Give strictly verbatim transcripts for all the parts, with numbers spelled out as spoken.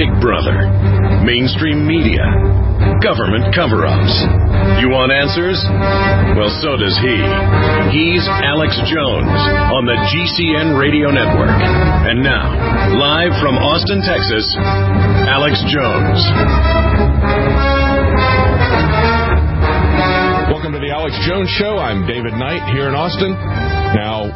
Big Brother, mainstream media, government cover-ups. You want answers? Well, so does he. He's Alex Jones on the G C N Radio Network. And now, live from Austin, Texas, Alex Jones. Welcome to the Alex Jones Show. I'm David Knight here in Austin. Now,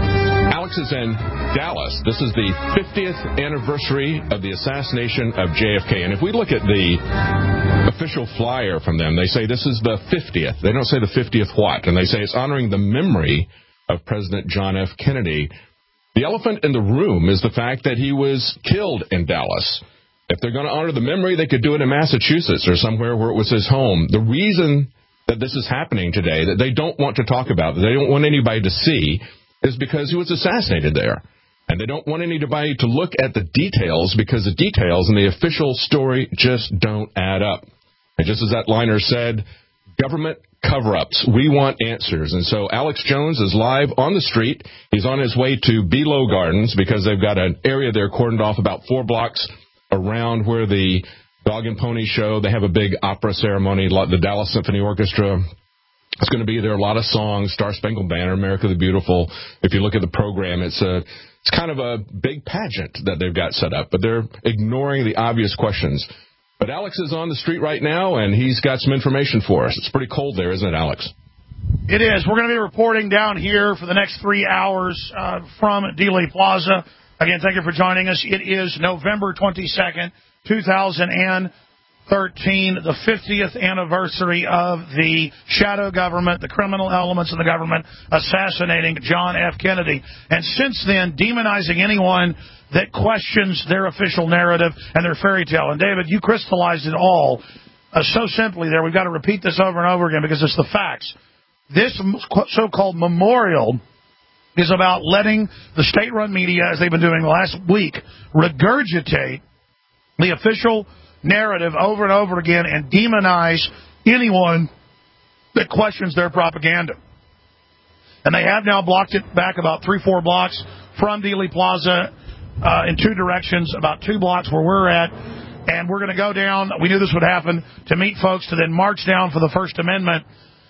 Alex is in Dallas. This is the fiftieth anniversary of the assassination of J F K. And if we look at the official flyer from them, they say this is the fiftieth. They don't say the fiftieth what. And they say it's honoring the memory of President John F. Kennedy. The elephant in the room is the fact that he was killed in Dallas. If they're going to honor the memory, they could do it in Massachusetts or somewhere where it was his home. The reason that this is happening today, that they don't want to talk about, that they don't want anybody to see, is because he was assassinated there. And they don't want anybody to look at the details because the details in the official story just don't add up. And just as that liner said, government cover-ups. We want answers. And so Alex Jones is live on the street. He's on his way to Belo Gardens because they've got an area there cordoned off about four blocks around where the Dog and Pony show. They have a big opera ceremony. The Dallas Symphony Orchestra is going to be there. A lot of songs, Star Spangled Banner, America the Beautiful. If you look at the program, it's a it's kind of a big pageant that they've got set up, but they're ignoring the obvious questions. But Alex is on the street right now, and he's got some information for us. It's pretty cold there, isn't it, Alex? It is. We're going to be reporting down here for the next three hours uh, from Dealey Plaza. Again, thank you for joining us. It is November twenty-second, two thousand thirteen, the fiftieth anniversary of the shadow government, the criminal elements of the government assassinating John F. Kennedy. And since then, demonizing anyone that questions their official narrative and their fairy tale. And, David, you crystallized it all uh, so simply there. We've got to repeat this over and over again because it's the facts. This so-called memorial is about letting the state-run media, as they've been doing the last week, regurgitate the official narrative over and over again and demonize anyone that questions their propaganda. And they have now blocked it back about three, four blocks from Dealey Plaza uh, in two directions, about two blocks where we're at. And we're going to go down, we knew this would happen, to meet folks to then march down for the First Amendment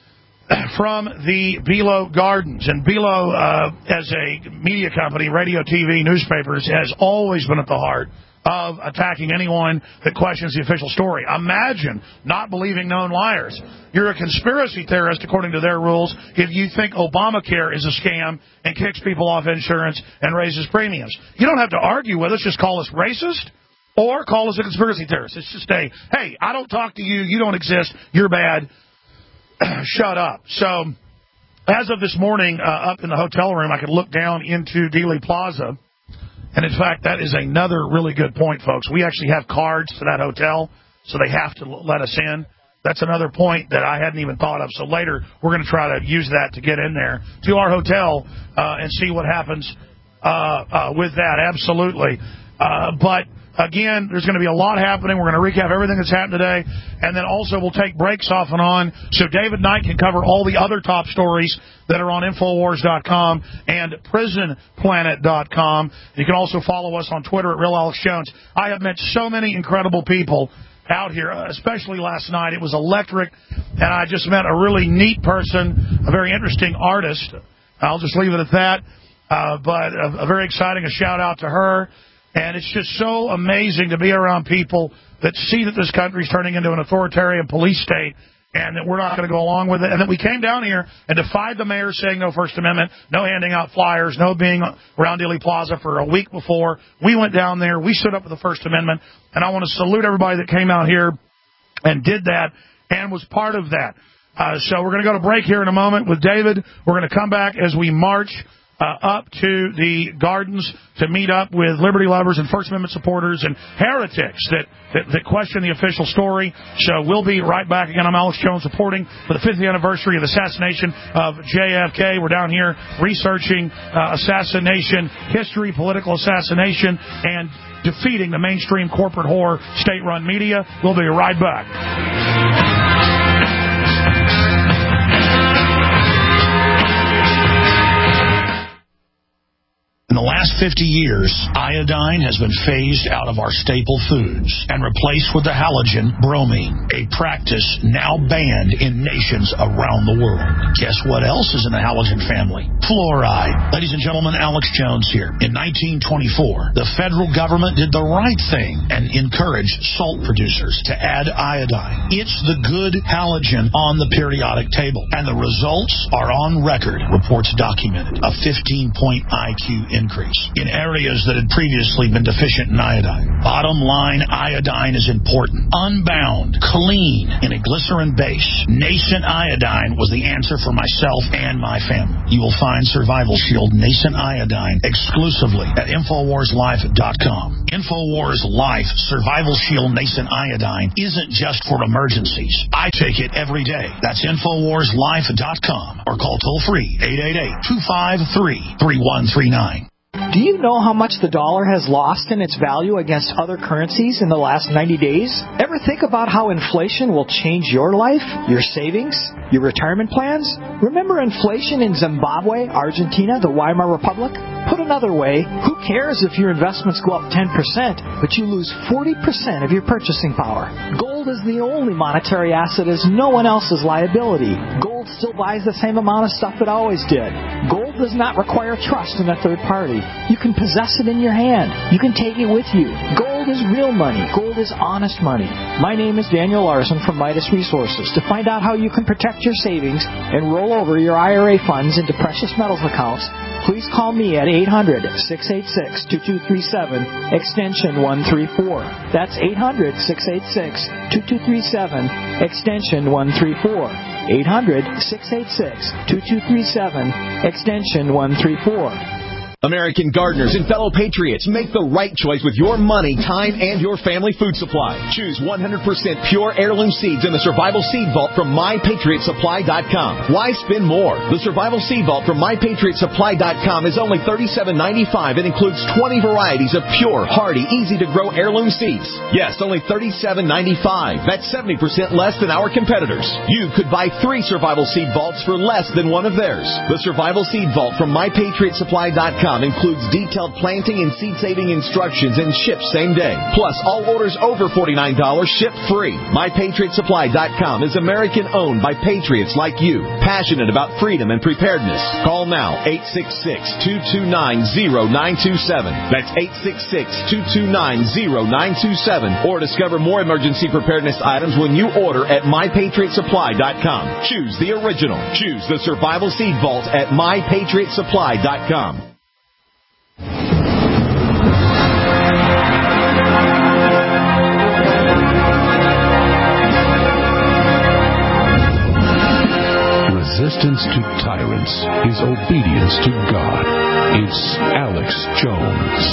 from the Belo Gardens. And Belo, uh, as a media company, radio, T V, newspapers, has always been at the heart of attacking anyone that questions the official story. Imagine not believing known liars. You're a conspiracy theorist, according to their rules, if you think Obamacare is a scam and kicks people off insurance and raises premiums. You don't have to argue with us. Just call us racist or call us a conspiracy theorist. It's just a, hey, I don't talk to you. You don't exist. You're bad. Shut up. So as of this morning, uh, up in the hotel room, I could look down into Dealey Plaza. And, in fact, that is another really good point, folks. We actually have cards to that hotel, so they have to let us in. That's another point that I hadn't even thought of. So later we're going to try to use that to get in there to our hotel uh, and see what happens uh, uh, with that. Absolutely. Uh, but, again, there's going to be a lot happening. We're going to recap everything that's happened today. And then also we'll take breaks off and on so David Knight can cover all the other top stories that are on Infowars dot com and Prison Planet dot com. You can also follow us on Twitter at Real Alex Jones. I have met so many incredible people out here, especially last night. It was electric, and I just met a really neat person, a very interesting artist. I'll just leave it at that. Uh, but a, a very exciting, a shout-out to her. And it's just so amazing to be around people that see that this country is turning into an authoritarian police state and that we're not going to go along with it. And that we came down here and defied the mayor saying no First Amendment, no handing out flyers, no being around Dealey Plaza for a week before. We went down there. We stood up for the First Amendment. And I want to salute everybody that came out here and did that and was part of that. Uh, so we're going to go to break here in a moment with David. We're going to come back as we march Uh, up to the gardens to meet up with liberty lovers and First Amendment supporters and heretics that, that, that question the official story. So we'll be right back again. I'm Alex Jones reporting for the fiftieth anniversary of the assassination of J F K. We're down here researching uh, assassination history, political assassination, and defeating the mainstream corporate whore state-run media. We'll be right back. In the last last fifty years, iodine has been phased out of our staple foods and replaced with the halogen bromine, a practice now banned in nations around the world. Guess what else is in the halogen family? Fluoride. Ladies and gentlemen, Alex Jones here. In nineteen twenty-four, the federal government did the right thing and encouraged salt producers to add iodine. It's the good halogen on the periodic table, and the results are on record. Reports documented a fifteen-point I Q increase in areas that had previously been deficient in iodine. Bottom line, iodine is important. Unbound, clean, in a glycerin base. Nascent iodine was the answer for myself and my family. You will find Survival Shield Nascent Iodine exclusively at Infowars Life dot com. Infowars Life Survival Shield Nascent Iodine isn't just for emergencies. I take it every day. That's Infowars Life dot com or call toll-free eight eight eight, two five three, three one three nine. Do you know how much the dollar has lost in its value against other currencies in the last ninety days? Ever think about how inflation will change your life, your savings, your retirement plans? Remember inflation in Zimbabwe, Argentina, the Weimar Republic? Put another way, who cares if your investments go up ten percent, but you lose forty percent of your purchasing power? Gold is the only monetary asset as no one else's liability. Gold still buys the same amount of stuff it always did. Gold does not require trust in a third party. You can possess it in your hand. You can take it with you. Gold is real money. Gold is honest money. My name is Daniel Larson from Midas Resources. To find out how you can protect your savings and roll over your I R A funds into precious metals accounts, please call me at eight hundred, six eight six, two two three seven, extension one three four. That's eight hundred, six eight six, two two three seven, extension one three four. eight hundred, six eight six, two two three seven, extension one three four. American gardeners and fellow patriots, make the right choice with your money, time, and your family food supply. Choose one hundred percent pure heirloom seeds in the Survival Seed Vault from my patriot supply dot com. Why spend more? The Survival Seed Vault from my patriot supply dot com is only thirty-seven ninety-five and includes twenty varieties of pure, hardy, easy-to-grow heirloom seeds. Yes, only thirty-seven ninety-five. That's seventy percent less than our competitors. You could buy three Survival Seed Vaults for less than one of theirs. The Survival Seed Vault from my patriot supply dot com includes detailed planting and seed-saving instructions and ships same day. Plus, all orders over forty-nine dollars ship free. my patriot supply dot com is American-owned by patriots like you, passionate about freedom and preparedness. Call now, eight six six, two two nine, zero nine two seven. That's eight six six, two two nine, zero nine two seven. Or discover more emergency preparedness items when you order at my patriot supply dot com. Choose the original. Choose the Survival Seed Vault at my patriot supply dot com. Resistance to tyrants is obedience to God. It's Alex Jones.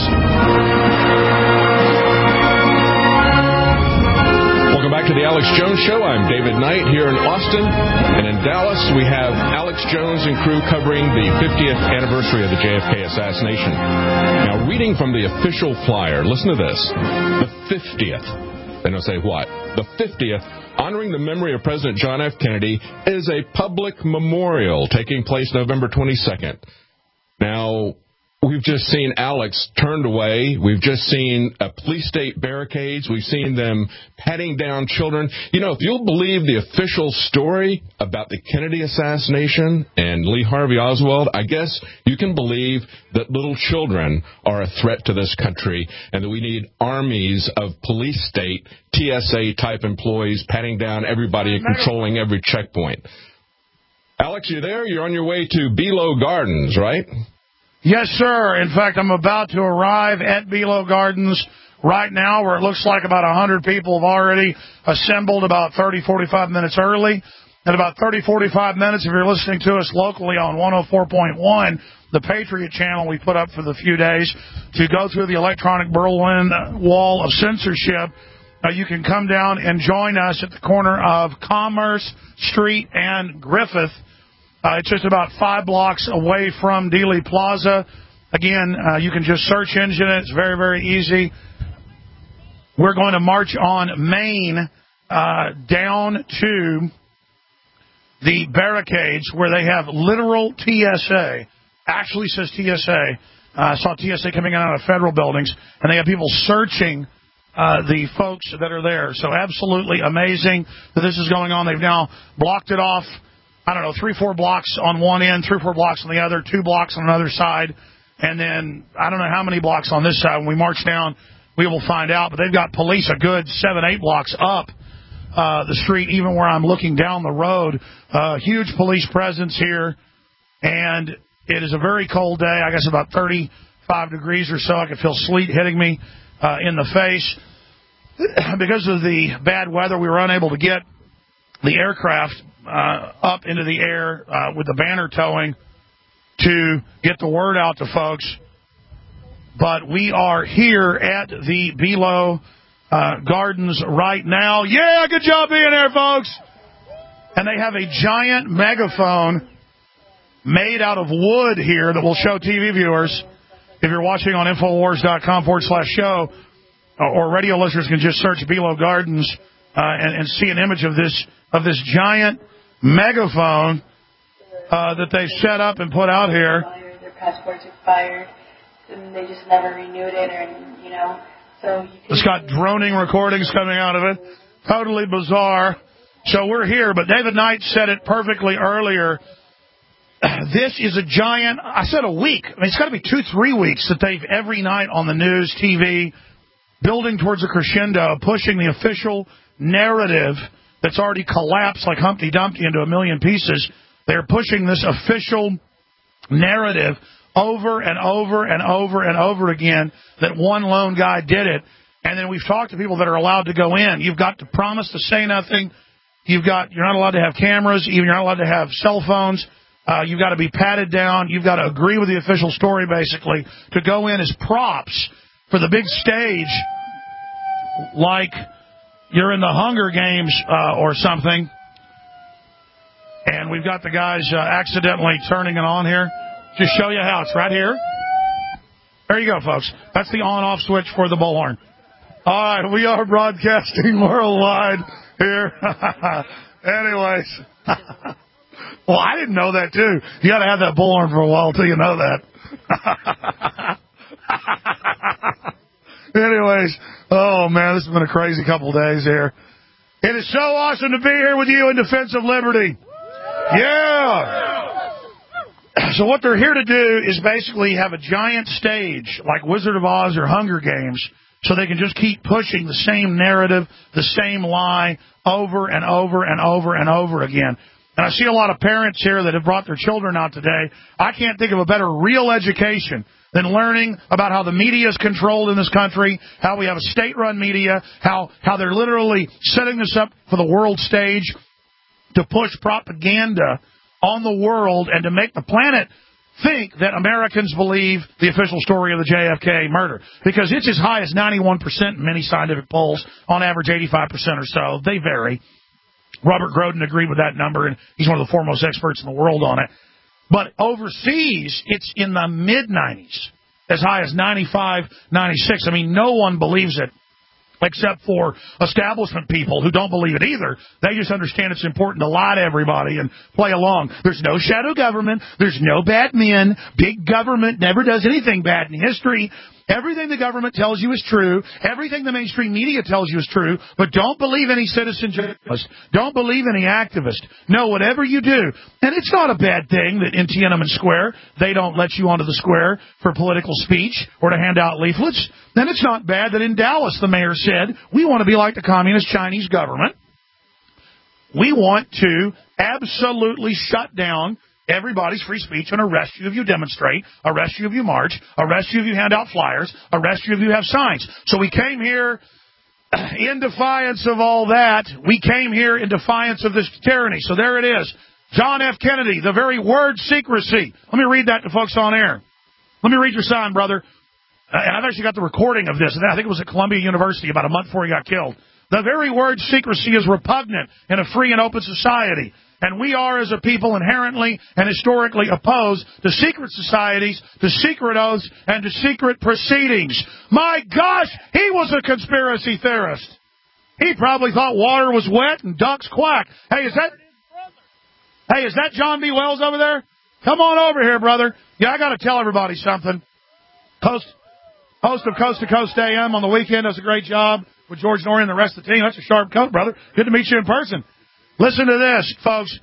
Welcome back to the Alex Jones Show. I'm David Knight here in Austin. And in Dallas, we have Alex Jones and crew covering the fiftieth anniversary of the J F K assassination. Now, reading from the official flyer, listen to this. The fiftieth. They don't say what. The fiftieth, honoring the memory of President John F. Kennedy, is a public memorial taking place November twenty-second. Now, we've just seen Alex turned away. We've just seen a police state barricades. We've seen them patting down children. You know, if you'll believe the official story about the Kennedy assassination and Lee Harvey Oswald, I guess you can believe that little children are a threat to this country and that we need armies of police state, T S A-type employees patting down everybody and controlling every checkpoint. Alex, you there? You're on your way to Belo Gardens, right? Yes, sir. In fact, I'm about to arrive at Belo Gardens right now, where it looks like about one hundred people have already assembled about thirty, forty-five minutes early. In about thirty, forty-five minutes, if you're listening to us locally on one oh four point one, the Patriot channel we put up for the few days, to go through the electronic Berlin wall of censorship, uh, you can come down and join us at the corner of Commerce Street and Griffith. Uh, it's just about five blocks away from Dealey Plaza. Again, uh, you can just search engine it. It's very, very easy. We're going to march on Main uh, down to the barricades where they have literal T S A, actually says T S A, I uh, saw T S A coming out of federal buildings, and they have people searching uh, the folks that are there. So absolutely amazing that this is going on. They've now blocked it off, I don't know, three, four blocks on one end, three, four blocks on the other, two blocks on another side, and then I don't know how many blocks on this side. When we march down, we will find out. But they've got police a good seven, eight blocks up uh, the street, even where I'm looking down the road. Uh, huge police presence here, and it is a very cold day. I guess about thirty-five degrees or so. I can feel sleet hitting me uh, in the face. Because of the bad weather, we were unable to get the aircraft uh, up into the air uh, with the banner towing to get the word out to folks. But we are here at the Belo uh, Gardens right now. Yeah, good job being there, folks. And they have a giant megaphone made out of wood here that will show T V viewers. If you're watching on Infowars.com forward slash show, or radio listeners can just search Belo Gardens uh, and, and see an image of this of this giant megaphone uh, that they've set up and put out here. Their passports expired, and they just never renewed it, or, you know, so... You it's got droning recordings coming out of it. Totally bizarre. So we're here, but David Knight said it perfectly earlier. This is a giant, I said a week. I mean, it's got to be two, three weeks that they've every night on the news, T V, building towards a crescendo, pushing the official narrative that's already collapsed like Humpty Dumpty into a million pieces. They're pushing this official narrative over and over and over and over again that one lone guy did it. And then we've talked to people that are allowed to go in. You've got to promise to say nothing. You've got, you're not allowed to have cameras. Even you're not allowed to have cell phones. Uh, you've got to be patted down. You've got to agree with the official story, basically, to go in as props for the big stage, like you're in the Hunger Games uh, or something. And we've got the guys uh, accidentally turning it on here. Just show you how. It's right here. There you go, folks. That's the on-off switch for the bullhorn. All right, we are broadcasting worldwide here. Anyways. Well, I didn't know that, too. You got to have that bullhorn for a while till you know that. Anyways, oh, man, this has been a crazy couple of days here. It is so awesome to be here with you in defense of liberty. Yeah. So what they're here to do is basically have a giant stage like Wizard of Oz or Hunger Games so they can just keep pushing the same narrative, the same lie over and over and over and over again. And I see a lot of parents here that have brought their children out today. I can't think of a better real education than learning about how the media is controlled in this country, how we have a state-run media, how, how they're literally setting this up for the world stage to push propaganda on the world and to make the planet think that Americans believe the official story of the J F K murder. Because it's as high as ninety-one percent in many scientific polls, on average eighty-five percent or so. They vary. Robert Groden agreed with that number, and he's one of the foremost experts in the world on it. But overseas, it's in the mid-nineties, as high as ninety-five, ninety-six. I mean, no one believes it, except for establishment people who don't believe it either. They just understand it's important to lie to everybody and play along. There's no shadow government. There's no bad men. Big government never does anything bad in history. Everything the government tells you is true. Everything the mainstream media tells you is true. But don't believe any citizen journalist. Don't believe any activist. No, whatever you do. And it's not a bad thing that in Tiananmen Square they don't let you onto the square for political speech or to hand out leaflets. Then it's not bad that in Dallas the mayor said, we want to be like the communist Chinese government. We want to absolutely shut down everybody's free speech and arrest you if you demonstrate, arrest you if you march, arrest you if you hand out flyers, arrest you if you have signs. So we came here in defiance of all that. We came here in defiance of this tyranny. So there it is. John F. Kennedy, the very word secrecy. Let me read that to folks on air. Let me read your sign, brother. Uh, and I've actually got the recording of this. I think it was at Columbia University about a month before he got killed. The very word secrecy is repugnant in a free and open society. And we are, as a people, inherently and historically opposed to secret societies, to secret oaths, and to secret proceedings. My gosh, he was a conspiracy theorist. He probably thought water was wet and ducks quack. Hey, is that, hey, is that John B. Wells over there? Come on over here, brother. Yeah, I got to tell everybody something. Host, host of Coast to Coast A M on the weekend, does a great job with George Norrie and the rest of the team. That's a sharp coat, brother. Good to meet you in person. Listen to this, folks.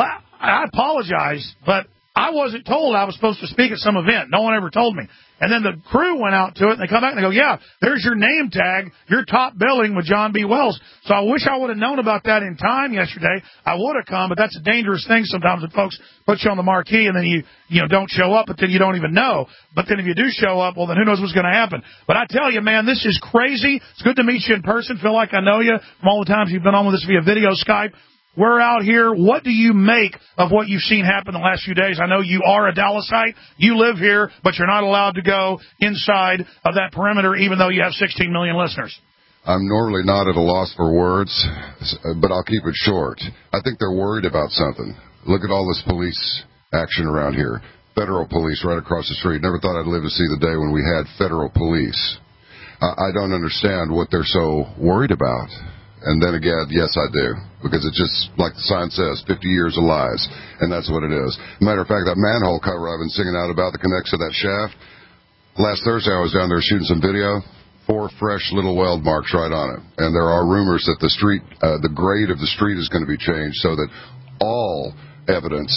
I apologize, but I wasn't told I was supposed to speak at some event. No one ever told me. And then the crew went out to it, and they come back and they go, yeah, there's your name tag. You're top billing with John B. Wells. So I wish I would have known about that in time yesterday. I would have come, but that's a dangerous thing sometimes when folks put you on the marquee and then you, you know, don't show up, but then you don't even know. But then if you do show up, well, then who knows what's going to happen. But I tell you, man, this is crazy. It's good to meet you in person. Feel like I know you from all the times you've been on with us via video Skype. We're out here. What do you make of what you've seen happen the last few days? I know you are a Dallasite. You live here, but you're not allowed to go inside of that perimeter, even though you have sixteen million listeners. I'm normally not at a loss for words, but I'll keep it short. I think they're worried about something. Look at all this police action around here. Federal police right across the street. Never thought I'd live to see the day when we had federal police. I don't understand what they're so worried about. And then again, yes, I do, because it's just, like the sign says, fifty years of lies, and that's what it is. Matter of fact, that manhole cover I've been singing out about that connects to that shaft, last Thursday I was down there shooting some video, four fresh little weld marks right on it. And there are rumors that the street, uh, the grade of the street is going to be changed so that all evidence,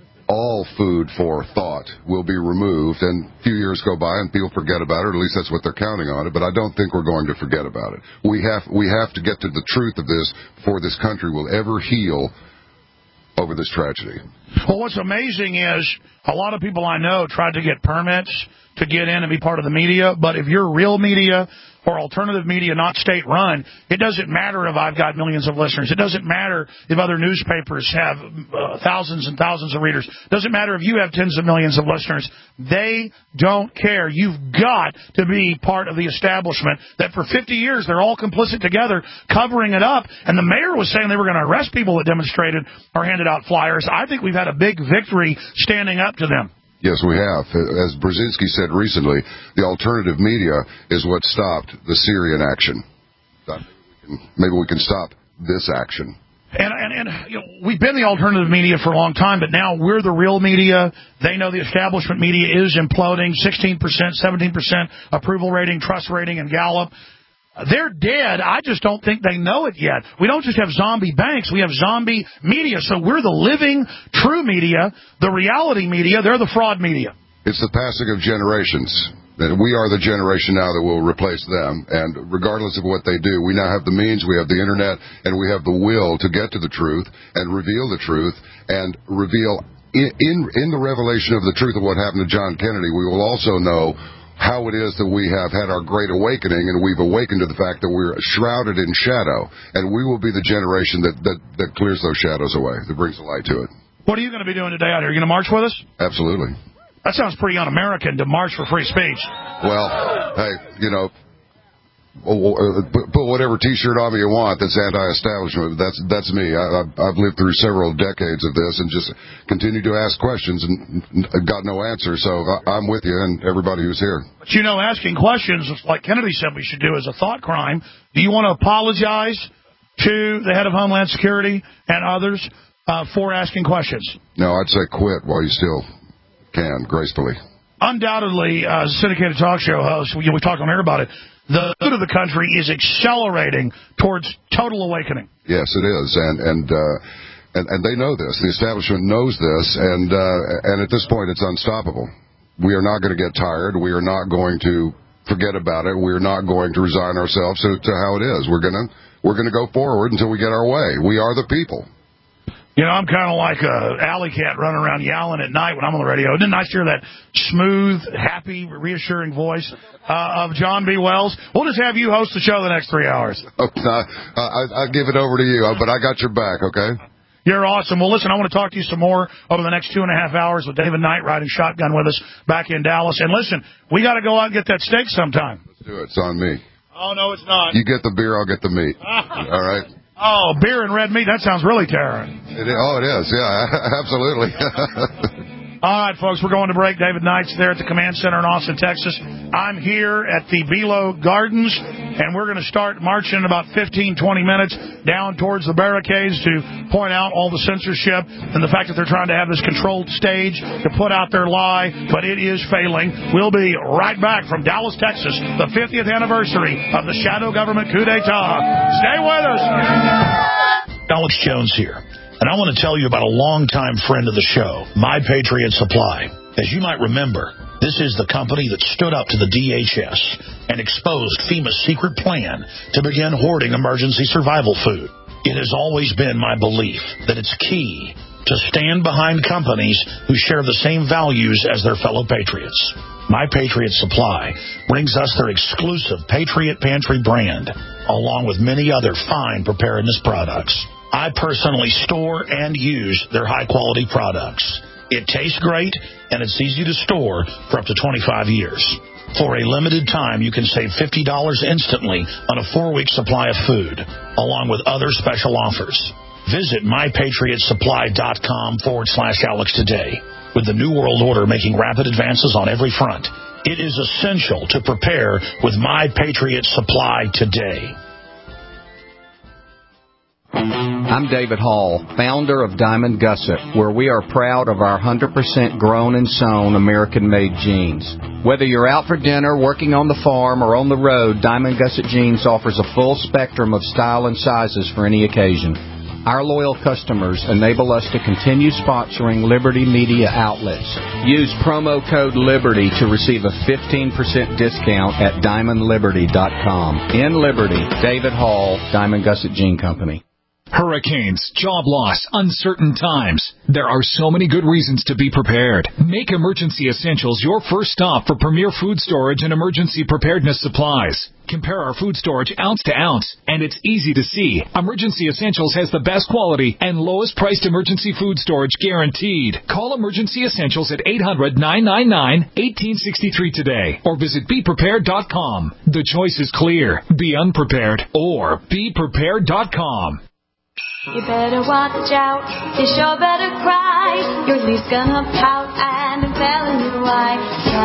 all food for thought will be removed, and a few years go by and people forget about it, or at least that's what they're counting on it, but I don't think we're going to forget about it. We have we have to get to the truth of this before this country will ever heal over this tragedy. Well, what's amazing is a lot of people I know tried to get permits to get in and be part of the media, but if you're real media or alternative media, not state-run, it doesn't matter if I've got millions of listeners. It doesn't matter if other newspapers have uh, thousands and thousands of readers. It doesn't matter if you have tens of millions of listeners. They don't care. You've got to be part of the establishment that for fifty years they're all complicit together covering it up. And the mayor was saying they were going to arrest people that demonstrated or handed out flyers. I think we've had a big victory standing up to them. Yes, we have. As Brzezinski said recently, the alternative media is what stopped the Syrian action. Maybe we can stop this action. And, and, and you know, we've been the alternative media for a long time, but now we're the real media. They know the establishment media is imploding. sixteen percent, seventeen percent approval rating, trust rating, and Gallup. They're dead. I just don't think they know it yet. We don't just have zombie banks. We have zombie media. So we're the living, true media, the reality media. They're the fraud media. It's the passing of generations. We are the generation now that will replace them. And regardless of what they do, we now have the means, we have the Internet, and we have the will to get to the truth and reveal the truth and reveal in, in, in the revelation of the truth of what happened to John Kennedy, we will also know how it is that we have had our great awakening, and we've awakened to the fact that we're shrouded in shadow, and we will be the generation that, that, that clears those shadows away, that brings the light to it. What are you going to be doing today out here? Are you going to march with us? Absolutely. That sounds pretty un-American, to march for free speech. Well, hey, you know, put whatever T-shirt on me you want that's anti-establishment. That's that's me. I, I've lived through several decades of this and just continue to ask questions and got no answer. So I'm with you and everybody who's here. But you know, asking questions, like Kennedy said we should do, is a thought crime. Do you want to apologize to the head of Homeland Security and others uh, for asking questions? No, I'd say quit while you still can, gracefully. Undoubtedly, uh, as a syndicated talk show host, we, we talk on air about it, the food of the country is accelerating towards total awakening. Yes, it is, and and uh, and, and they know this. The establishment knows this, and uh, and at this point, it's unstoppable. We are not going to get tired. We are not going to forget about it. We are not going to resign ourselves to, to how it is. We're gonna we're gonna go forward until we get our way. We are the people. You know, I'm kind of like a alley cat running around yowling at night when I'm on the radio. Isn't it nice to hear that smooth, happy, reassuring voice uh, of John B. Wells? We'll just have you host the show the next three hours. Okay, I, I'll give it over to you, but I got your back, okay? You're awesome. Well, listen, I want to talk to you some more over the next two and a half hours with David Knight riding shotgun with us back in Dallas. And listen, we got to go out and get that steak sometime. Let's do it. It's on me. Oh, no, it's not. You get the beer, I'll get the meat. All right? Oh, beer and red meat. That sounds really terrible. It, oh, it is. Yeah, absolutely. All right, folks, we're going to break. David Knight's there at the Command Center in Austin, Texas. I'm here at the Belo Gardens and we're going to start marching in about fifteen, twenty minutes down towards the barricades to point out all the censorship and the fact that they're trying to have this controlled stage to put out their lie, but it is failing. We'll be right back from Dallas, Texas, the fiftieth anniversary of the shadow government coup d'etat. Stay with us. Alex Jones here, and I want to tell you about a longtime friend of the show, My Patriot Supply. As you might remember, this is the company that stood up to the D H S and exposed FEMA's secret plan to begin hoarding emergency survival food. It has always been my belief that it's key to stand behind companies who share the same values as their fellow patriots. My Patriot Supply brings us their exclusive Patriot Pantry brand, along with many other fine preparedness products. I personally store and use their high-quality products. It tastes great, and it's easy to store for up to twenty-five years. For a limited time, you can save fifty dollars instantly on a four-week supply of food, along with other special offers. Visit mypatriotsupply.com forward slash Alex today. With the New World Order making rapid advances on every front, it is essential to prepare with My Patriot Supply today. I'm David Hall, founder of Diamond Gusset, where we are proud of our one hundred percent grown and sewn American-made jeans. Whether you're out for dinner, working on the farm, or on the road, Diamond Gusset Jeans offers a full spectrum of style and sizes for any occasion. Our loyal customers enable us to continue sponsoring Liberty Media outlets. Use promo code LIBERTY to receive a fifteen percent discount at diamond liberty dot com. In Liberty, David Hall, Diamond Gusset Jean Company. Hurricanes, job loss, uncertain times. There are so many good reasons to be prepared. Make Emergency Essentials your first stop for premier food storage and emergency preparedness supplies. Compare our food storage ounce to ounce, and it's easy to see. Emergency Essentials has the best quality and lowest priced emergency food storage guaranteed. Call Emergency Essentials at eight hundred, nine nine nine, one eight six three today or visit be prepared dot com. The choice is clear. Be unprepared or be prepared dot com. You better watch out, you sure better cry. Your leaf's gonna pout, and I'm telling you why.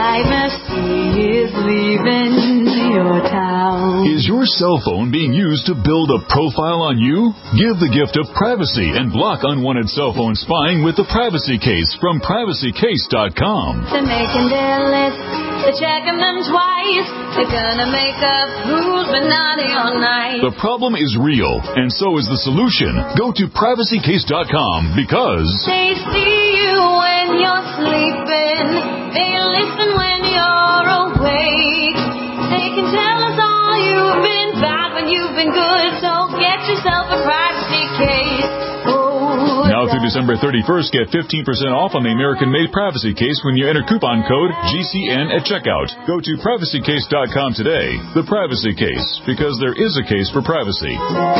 Privacy is leaving your town. Is your cell phone being used to build a profile on you? Give the gift of privacy and block unwanted cell phone spying with the Privacy Case from privacy case dot com. They're making their list, they're checking them twice. They're gonna make up who's been naughty all night. The problem is real, and so is the solution. Go to privacy case dot com because they see you when you're sleeping. They listen when you're awake. They can tell us all you've been bad when you've been good. So get yourself a privacy case. Oh, now through December thirty-first, get fifteen percent off on the American-made Privacy Case when you enter coupon code G C N at checkout. Go to privacy case dot com today. The Privacy Case, because there is a case for privacy.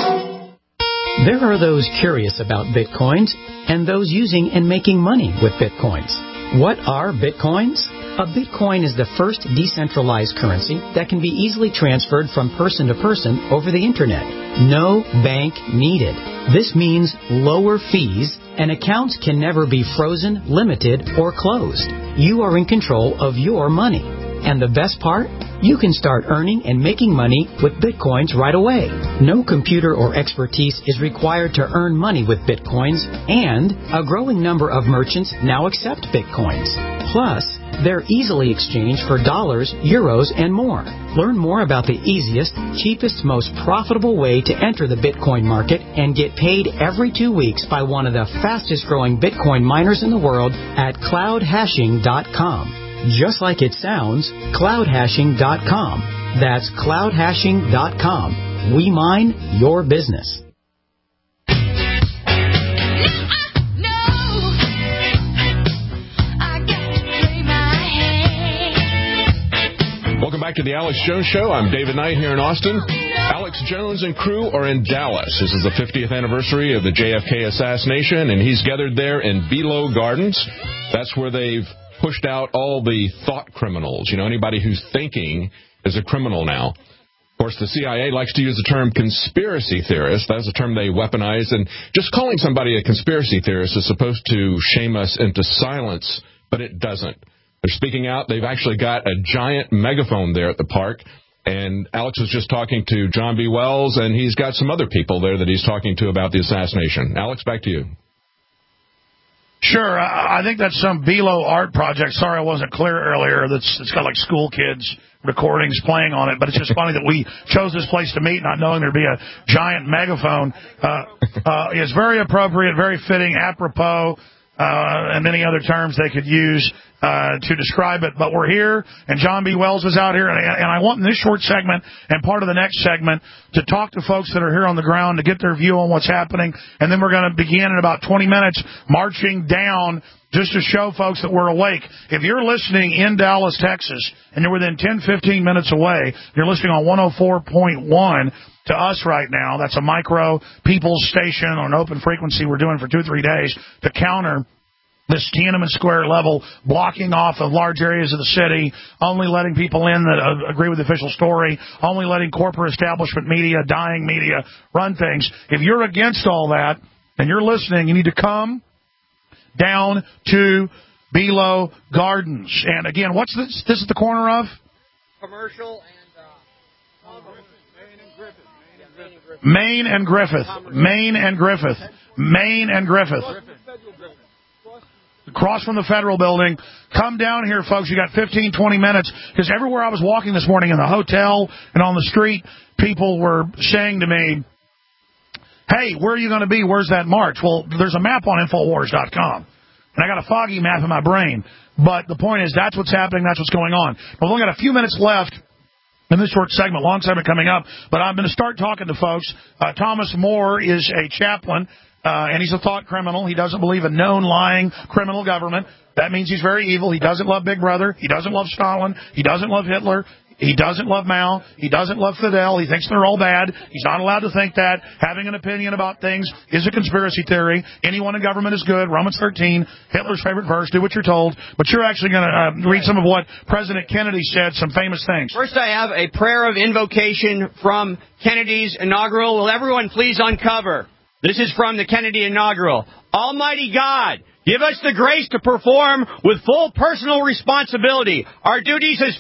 There are those curious about Bitcoins and those using and making money with Bitcoins. What are Bitcoins? A Bitcoin is the first decentralized currency that can be easily transferred from person to person over the Internet. No bank needed. This means lower fees, and accounts can never be frozen, limited, or closed. You are in control of your money. And the best part? You can start earning and making money with Bitcoins right away. No computer or expertise is required to earn money with Bitcoins, and a growing number of merchants now accept Bitcoins. Plus, they're easily exchanged for dollars, euros, and more. Learn more about the easiest, cheapest, most profitable way to enter the Bitcoin market and get paid every two weeks by one of the fastest growing Bitcoin miners in the world at cloud hashing dot com. Just like it sounds, cloud hashing dot com. That's cloud hashing dot com. We mine your business. Welcome back to the Alex Jones Show. I'm David Knight here in Austin. Alex Jones and crew are in Dallas. This is the fiftieth anniversary of the J F K assassination, and he's gathered there in Belo Gardens. That's where they've pushed out all the thought criminals. You know, anybody who's thinking is a criminal now. Of course, the C I A likes to use the term conspiracy theorist. That's a term they weaponize, and just calling somebody a conspiracy theorist is supposed to shame us into silence, but it doesn't. They're speaking out. They've actually got a giant megaphone there at the park, And Alex was just talking to John B. Wells, and he's got some other people there that he's talking to about the assassination. Alex, back to you. Sure. I, I think that's some Belo art project. Sorry I wasn't clear earlier. That's It's got like school kids recordings playing on it, but it's just funny that we chose this place to meet not knowing there'd be a giant megaphone. Uh, uh, it's very appropriate, very fitting, apropos, uh, and many other terms they could use uh, to describe it. But we're here, and John B. Wells is out here, and, and I want in this short segment and part of the next segment to talk to folks that are here on the ground to get their view on what's happening, and then we're going to begin in about twenty minutes marching down just to show folks that we're awake. If you're listening in Dallas, Texas, and you're within ten, fifteen minutes away, you're listening on one oh four point one to us right now. That's a micro people's station on an open frequency we're doing for two, three days to counter this Tiananmen Square level blocking off of large areas of the city, only letting people in that uh, agree with the official story, only letting corporate establishment media, dying media, run things. If you're against all that and you're listening, you need to come down to Belo Gardens. And again, what's this? This is the corner of? Commercial and... Uh, Main and Griffith. Main and Griffith. Main and Griffith. Across from the Federal Building. Come down here, folks. You got fifteen, twenty minutes. Because everywhere I was walking this morning in the hotel and on the street, people were saying to me, hey, where are you going to be? Where's that march? Well, there's a map on Infowars dot com. And I got a foggy map in my brain. But the point is, that's what's happening. That's what's going on. We've only got a few minutes left in this short segment, long segment coming up. But I'm going to start talking to folks. Uh, Thomas More is a chaplain. Uh, and he's a thought criminal. He doesn't believe in known lying criminal government. That means he's very evil. He doesn't love Big Brother. He doesn't love Stalin. He doesn't love Hitler. He doesn't love Mao. He doesn't love Fidel. He thinks they're all bad. He's not allowed to think that. Having an opinion about things is a conspiracy theory. Anyone in government is good. Romans thirteen, Hitler's favorite verse, do what you're told. But you're actually going to uh, read some of what President Kennedy said, some famous things. First, I have a prayer of invocation from Kennedy's inaugural. Will everyone please uncover? This is from the Kennedy inaugural. Almighty God, give us the grace to perform with full personal responsibility our duties as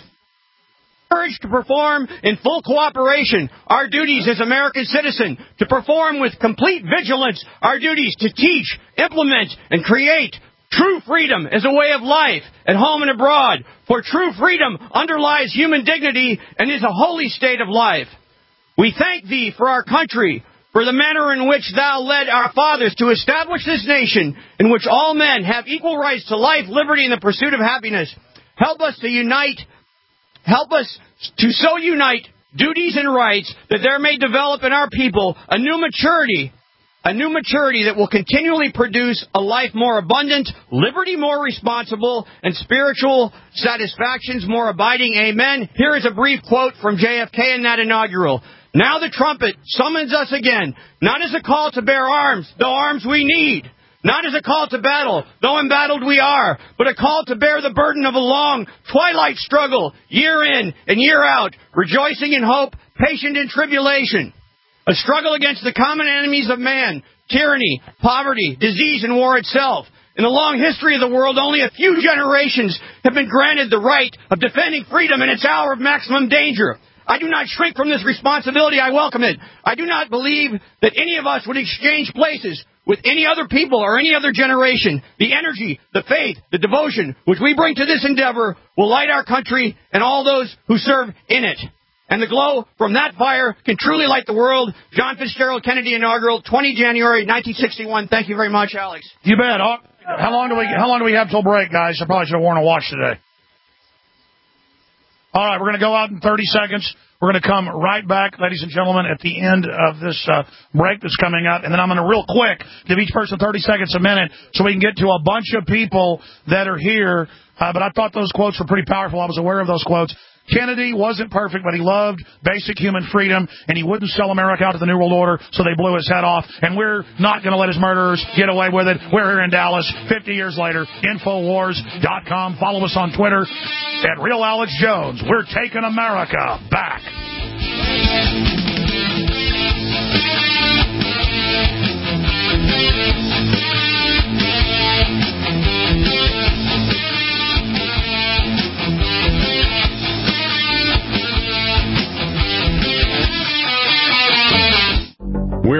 courage to perform in full cooperation our duties as American citizen, to perform with complete vigilance our duties to teach, implement, and create true freedom as a way of life at home and abroad. For true freedom underlies human dignity and is a holy state of life. We thank Thee for our country, for the manner in which Thou led our fathers to establish this nation in which all men have equal rights to life, liberty, and the pursuit of happiness. Help us to unite, help us to so unite duties and rights that there may develop in our people a new maturity, a new maturity that will continually produce a life more abundant, liberty more responsible, and spiritual satisfactions more abiding. Amen. Here is a brief quote from J F K in that inaugural. Now the trumpet summons us again, not as a call to bear arms, though arms we need, not as a call to battle, though embattled we are, but a call to bear the burden of a long twilight struggle, year in and year out, rejoicing in hope, patient in tribulation. A struggle against the common enemies of man, tyranny, poverty, disease, and war itself. In the long history of the world, only a few generations have been granted the right of defending freedom in its hour of maximum danger. I do not shrink from this responsibility. I welcome it. I do not believe that any of us would exchange places with any other people or any other generation. The energy, the faith, the devotion which we bring to this endeavor will light our country and all those who serve in it. And the glow from that fire can truly light the world. John Fitzgerald Kennedy inaugural, the twentieth of January, nineteen sixty-one. Thank you very much, Alex. You bet. How long do we How long do we have till break, guys? I probably should have worn a watch today. All right, we're going to go out in thirty seconds. We're going to come right back, ladies and gentlemen, at the end of this uh, break that's coming up. And then I'm going to real quick give each person thirty seconds a minute so we can get to a bunch of people that are here. Uh, but I thought those quotes were pretty powerful. I was aware of those quotes. Kennedy wasn't perfect, but he loved basic human freedom, and he wouldn't sell America out to the New World Order, so they blew his head off. And we're not going to let his murderers get away with it. We're here in Dallas fifty years later. Infowars dot com. Follow us on Twitter at Real Alex Jones. We're taking America back.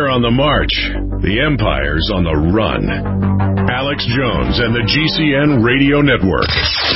We're on the march. The empire's on the run. Alex Jones and the G C N Radio Network.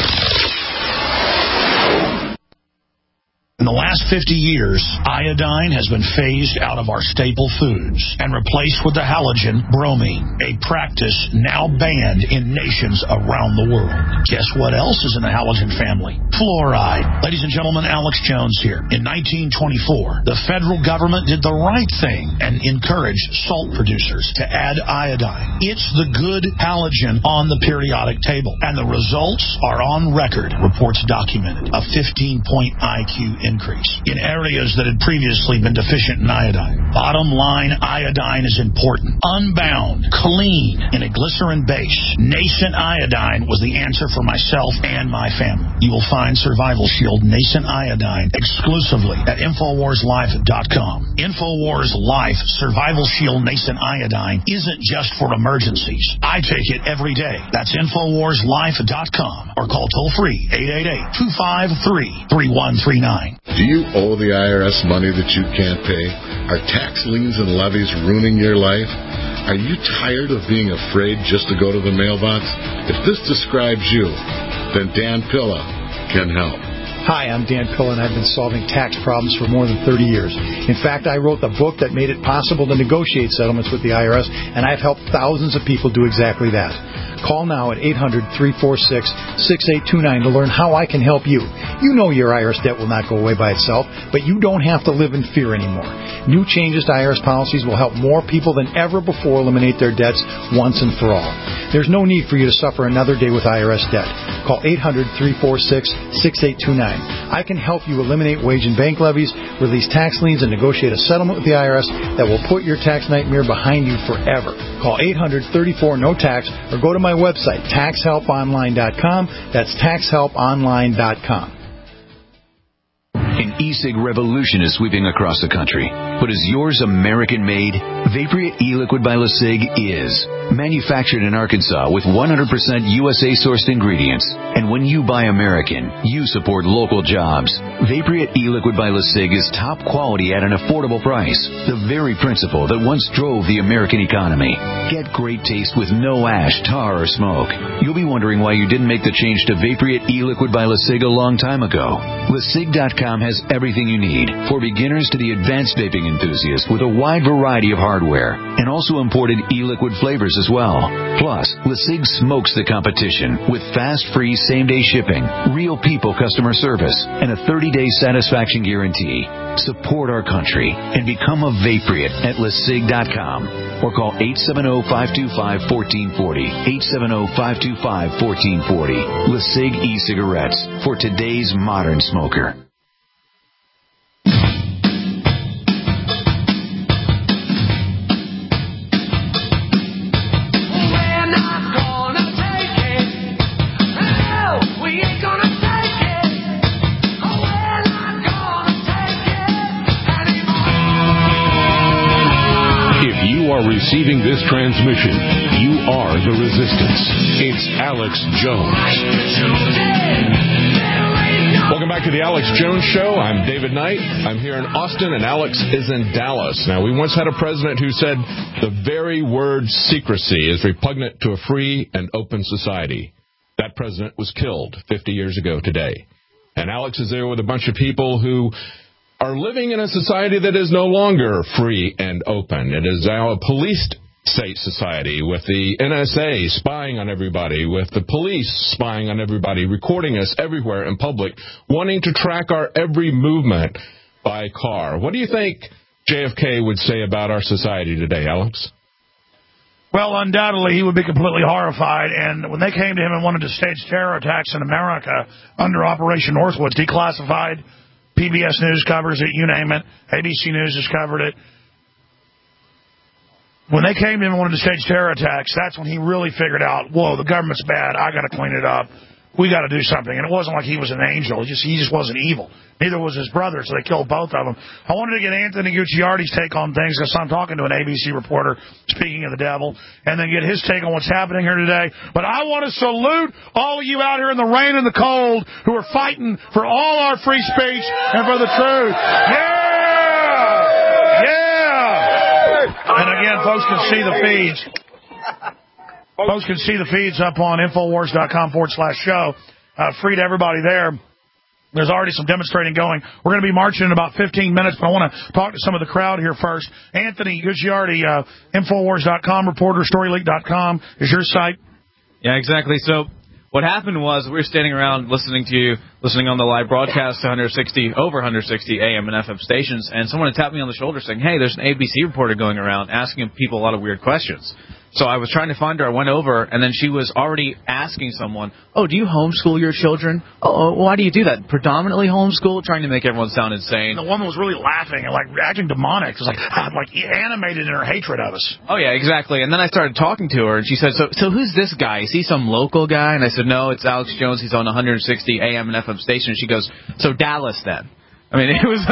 In the last fifty years, iodine has been phased out of our staple foods and replaced with the halogen bromine, a practice now banned in nations around the world. Guess what else is in the halogen family? Fluoride. Ladies and gentlemen, Alex Jones here. In nineteen twenty-four, the federal government did the right thing and encouraged salt producers to add iodine. It's the good halogen on the periodic table, and the results are on record, reports documented. A fifteen-point I Q increase in areas that had previously been deficient in iodine. Bottom line, iodine is important. Unbound, clean, in a glycerin base. Nascent iodine was the answer for myself and my family. You will find Survival Shield Nascent Iodine exclusively at Infowars Life dot com. Infowars Life Survival Shield Nascent Iodine isn't just for emergencies. I take it every day. That's Infowars Life dot com or call toll-free eight eight eight, two five three, three one three nine. Do you owe the I R S money that you can't pay? Are tax liens and levies ruining your life? Are you tired of being afraid just to go to the mailbox? If this describes you, then Dan Pilla can help. Hi, I'm Dan Pilla, and I've been solving tax problems for more than thirty years. In fact, I wrote the book that made it possible to negotiate settlements with the I R S, and I've helped thousands of people do exactly that. Call now at eight hundred, three four six, six eight two nine to learn how I can help you. You know your I R S debt will not go away by itself, but you don't have to live in fear anymore. New changes to I R S policies will help more people than ever before eliminate their debts once and for all. There's no need for you to suffer another day with I R S debt. Call eight hundred, three four six, six eight two nine. I can help you eliminate wage and bank levies, release tax liens, and negotiate a settlement with the I R S that will put your tax nightmare behind you forever. Call eight hundred, thirty-four, no tax or go to my website, tax help online dot com. That's tax help online dot com. An e-cig revolution is sweeping across the country. But is yours American-made? Vaporeate e-liquid by LeSig is. Manufactured in Arkansas with one hundred percent U S A-sourced ingredients. And when you buy American, you support local jobs. Vaporeate e-liquid by LeSig is top quality at an affordable price. The very principle that once drove the American economy. Get great taste with no ash, tar, or smoke. You'll be wondering why you didn't make the change to Vaporeate e-liquid by LeSig a long time ago. LeSig dot com has everything you need, for beginners to the advanced vaping enthusiast, with a wide variety of hardware, and also imported e-liquid flavors as well. Plus, LeSig smokes the competition with fast, free, same-day shipping, real people customer service, and a thirty-day satisfaction guarantee. Support our country and become a Vaporeate at LeSig dot com or call eight seven zero, five two five, one four four zero, eight seven zero, five two five, one four four zero. LeSig e-cigarettes for today's modern smoker. Receiving this transmission, you are the resistance. It's Alex Jones. Welcome back to the Alex Jones Show. I'm David Knight. I'm here in Austin, and Alex is in Dallas. Now, we once had a president who said the very word secrecy is repugnant to a free and open society. That president was killed fifty years ago today. And Alex is there with a bunch of people who are living in a society that is no longer free and open. It is now a police state society with the N S A spying on everybody, with the police spying on everybody, recording us everywhere in public, wanting to track our every movement by car. What do you think J F K would say about our society today, Alex? Well, undoubtedly, he would be completely horrified. And when they came to him and wanted to stage terror attacks in America under Operation Northwoods, declassified, P B S News covers it, you name it. A B C News has covered it. When they came to him and wanted to stage terror attacks, that's when he really figured out, whoa, the government's bad. I got to clean it up. We got to do something. And it wasn't like he was an angel. He just, he just wasn't evil. Neither was his brother, so they killed both of them. I wanted to get Anthony Gucciardi's take on things, because I'm talking to an A B C reporter, speaking of the devil, and then get his take on what's happening here today. But I want to salute all of you out here in the rain and the cold who are fighting for all our free speech and for the truth. Yeah! Yeah! And again, folks can see the feeds. Folks can see the feeds up on Infowars.com forward slash show. Uh, free to everybody there. There's already some demonstrating going. We're going to be marching in about fifteen minutes, but I want to talk to some of the crowd here first. Anthony Gucciardi, uh, Infowars dot com reporter, StoryLeak dot com is your site. Yeah, exactly. So what happened was we were standing around listening to you, listening on the live broadcast to one hundred sixty, over one hundred sixty A M and F M stations, and someone had tapped me on the shoulder saying, hey, there's an A B C reporter going around asking people a lot of weird questions. So I was trying to find her. I went over, and then she was already asking someone, oh, do you homeschool your children? Oh, why do you do that? Predominantly homeschool? Trying to make everyone sound insane. The woman was really laughing and, like, acting demonic. It was, like, like animated in her hatred of us. Oh, yeah, exactly. And then I started talking to her, and she said, so so who's this guy? Is he some local guy? And I said, no, it's Alex Jones. He's on one hundred sixty A M and F M station. And she goes, so Dallas, then. I mean, it was,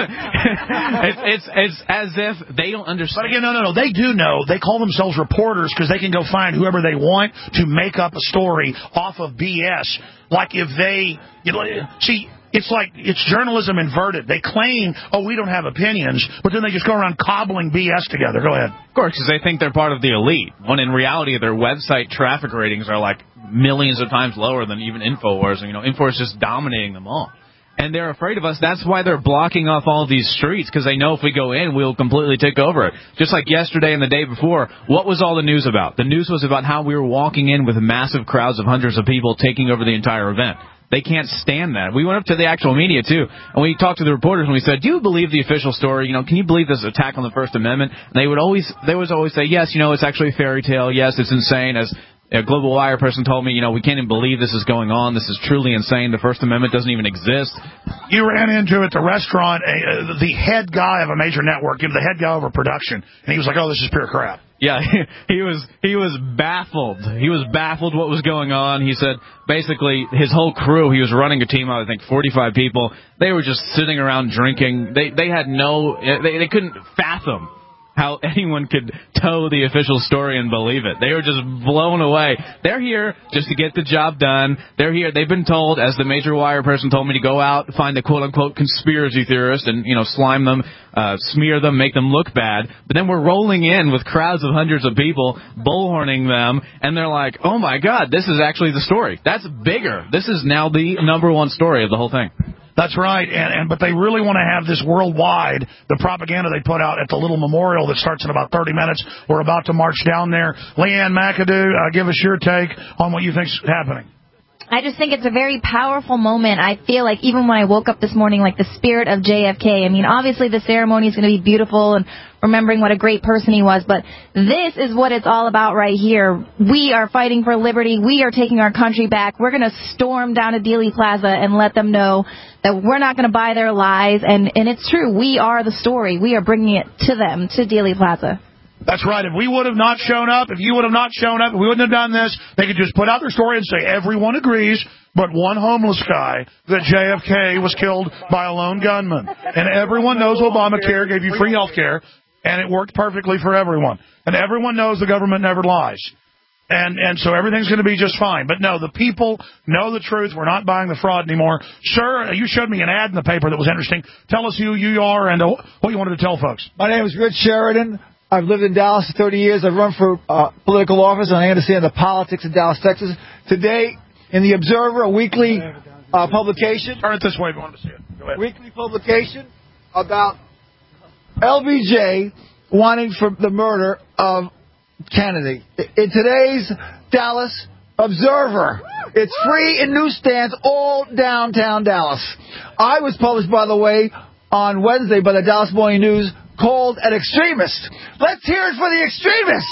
it's, it's, it's as if they don't understand. But again, no, no, no, they do know. They call themselves reporters because they can go find whoever they want to make up a story off of B S. Like if they, you know, see, it's like, it's journalism inverted. They claim, oh, we don't have opinions, but then they just go around cobbling B S together. Go ahead. Of course, because they think they're part of the elite, when in reality their website traffic ratings are like millions of times lower than even InfoWars. And, you know, InfoWars is just dominating them all. And they're afraid of us. That's why they're blocking off all these streets, because they know if we go in, we'll completely take over it. Just like yesterday and the day before, what was all the news about? The news was about how we were walking in with massive crowds of hundreds of people taking over the entire event. They can't stand that. We went up to the actual media, too, and we talked to the reporters, and we said, do you believe the official story? You know, can you believe this attack on the First Amendment? And they would always, they would always say, yes, you know, it's actually a fairy tale. Yes, it's insane. As a Global Wire person told me, you know, we can't even believe this is going on. This is truly insane. The First Amendment doesn't even exist. You ran into at the restaurant uh, the head guy of a major network, the head guy over production, and he was like, oh, this is pure crap. Yeah, he was he was baffled. He was baffled what was going on. He said basically his whole crew, he was running a team of, I think, forty-five people. They were just sitting around drinking. They they had no, they, they couldn't fathom how anyone could toe the official story and believe it. They were just blown away. They're here just to get the job done. They're here. They've been told, as the major wire person told me, to go out, find a quote-unquote conspiracy theorist and, you know, slime them, uh, smear them, make them look bad. But then we're rolling in with crowds of hundreds of people, bullhorning them, and they're like, oh, my God, this is actually the story. That's bigger. This is now the number one story of the whole thing. That's right, and, and but they really want to have this worldwide, the propaganda they put out at the little memorial that starts in about thirty minutes. We're about to march down there. Leanne McAdoo, uh, give us your take on what you think's happening. I just think it's a very powerful moment. I feel like even when I woke up this morning, like the spirit of J F K. I mean, obviously the ceremony is going to be beautiful and remembering what a great person he was, but this is what it's all about right here. We are fighting for liberty. We are taking our country back. We're going to storm down to Dealey Plaza and let them know that we're not going to buy their lies. And, and it's true. We are the story. We are bringing it to them, to Dealey Plaza. That's right. If we would have not shown up, if you would have not shown up, if we wouldn't have done this, they could just put out their story and say everyone agrees but one homeless guy that J F K was killed by a lone gunman. And everyone knows Obamacare gave you free health care, and it worked perfectly for everyone. And everyone knows the government never lies. And and so everything's going to be just fine. But no, the people know the truth. We're not buying the fraud anymore. Sir, you showed me an ad in the paper that was interesting. Tell us who you are and what you wanted to tell folks. My name is Rich Sheridan. I've lived in Dallas for thirty years. I've run for uh, political office, and I understand the politics of Dallas, Texas. Today, in The Observer, a weekly uh, publication. Turn it this way if you want to see it. Go ahead. Weekly publication about L B J wanting for the murder of Kennedy. In today's Dallas Observer. It's free in newsstands all downtown Dallas. I was published, by the way, on Wednesday by the Dallas Morning News, called an extremist. Let's hear it for the extremists.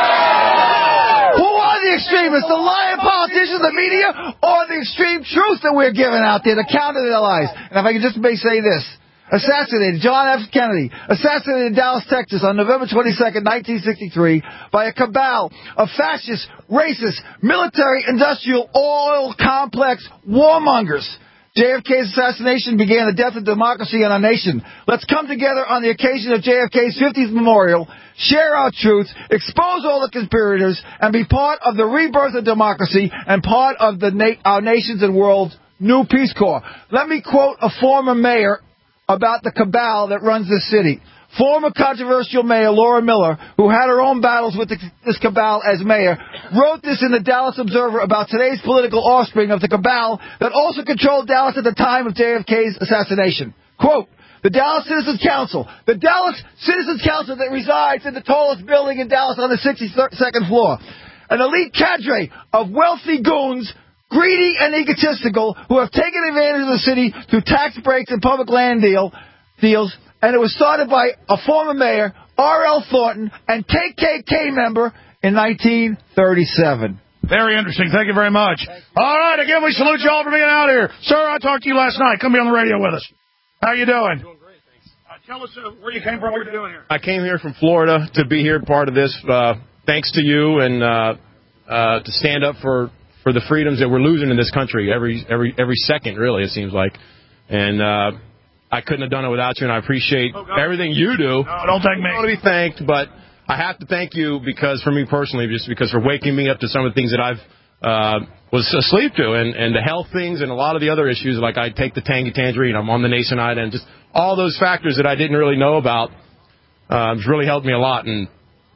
Yeah! Who are the extremists? The lying politicians, the media, or the extreme truth that we're giving out there to counter their lies? And if I could just may say this. Assassinated, John F. Kennedy, assassinated in Dallas, Texas on November twenty-second, nineteen sixty-three by a cabal of fascist, racist, military, industrial, oil complex warmongers. J F K's assassination began the death of democracy in our nation. Let's come together on the occasion of J F K's fiftieth memorial, share our truths, expose all the conspirators, and be part of the rebirth of democracy and part of the na- our nation's and world's new Peace Corps. Let me quote a former mayor about the cabal that runs this city. former controversial mayor Laura Miller, who had her own battles with the, this cabal as mayor, wrote this in the Dallas Observer about today's political offspring of the cabal that also controlled Dallas at the time of J F K's assassination. Quote, the Dallas Citizens Council, the Dallas Citizens Council that resides in the tallest building in Dallas on the sixty-second floor, an elite cadre of wealthy goons, greedy and egotistical, who have taken advantage of the city through tax breaks and public land deal, deals, and it was started by a former mayor, R L Thornton, and K K K member in nineteen thirty-seven. Very interesting. Thank you very much. All right, again, we salute you all for being out here. Sir, I talked to you last night. Come be on the radio with us. How you doing? Doing great, thanks. Uh, tell us uh, where you came from, what you're doing here. I came here from Florida to be here part of this, uh, thanks to you, and uh, uh, to stand up for, for the freedoms that we're losing in this country every every every second, really, it seems like. And uh, I couldn't have done it without you, and I appreciate oh, everything you do. No, don't thank me. I want to be thanked, but I have to thank you because, for me personally, just because for waking me up to some of the things that I've uh, was asleep to, and, and the health things and a lot of the other issues, like I take the Tangy Tangerine, I'm on the Nationite, and just all those factors that I didn't really know about uh, has really helped me a lot, and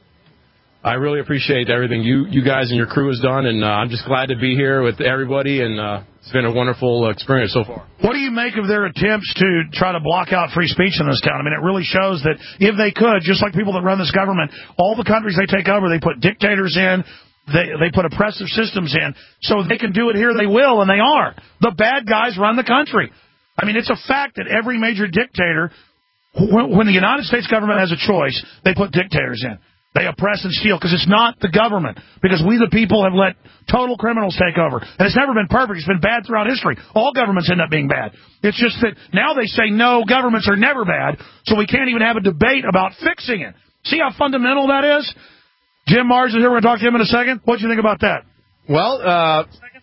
I really appreciate everything you, you guys and your crew has done, and uh, I'm just glad to be here with everybody, and uh, it's been a wonderful experience so far. What do you make of their attempts to try to block out free speech in this town? I mean, it really shows that if they could, just like people that run this government, all the countries they take over, they put dictators in, They they put oppressive systems in, so they can do it here, they will, and they are. The bad guys run the country. I mean, it's a fact that every major dictator, when, when the United States government has a choice, they put dictators in. They oppress and steal, because it's not the government. Because we, the people, have let total criminals take over. And it's never been perfect. It's been bad throughout history. All governments end up being bad. It's just that now they say, no, governments are never bad, so we can't even have a debate about fixing it. See how fundamental that is? Jim Marrs is here. We're going to talk to him in a second. What do you think about that? Well, uh,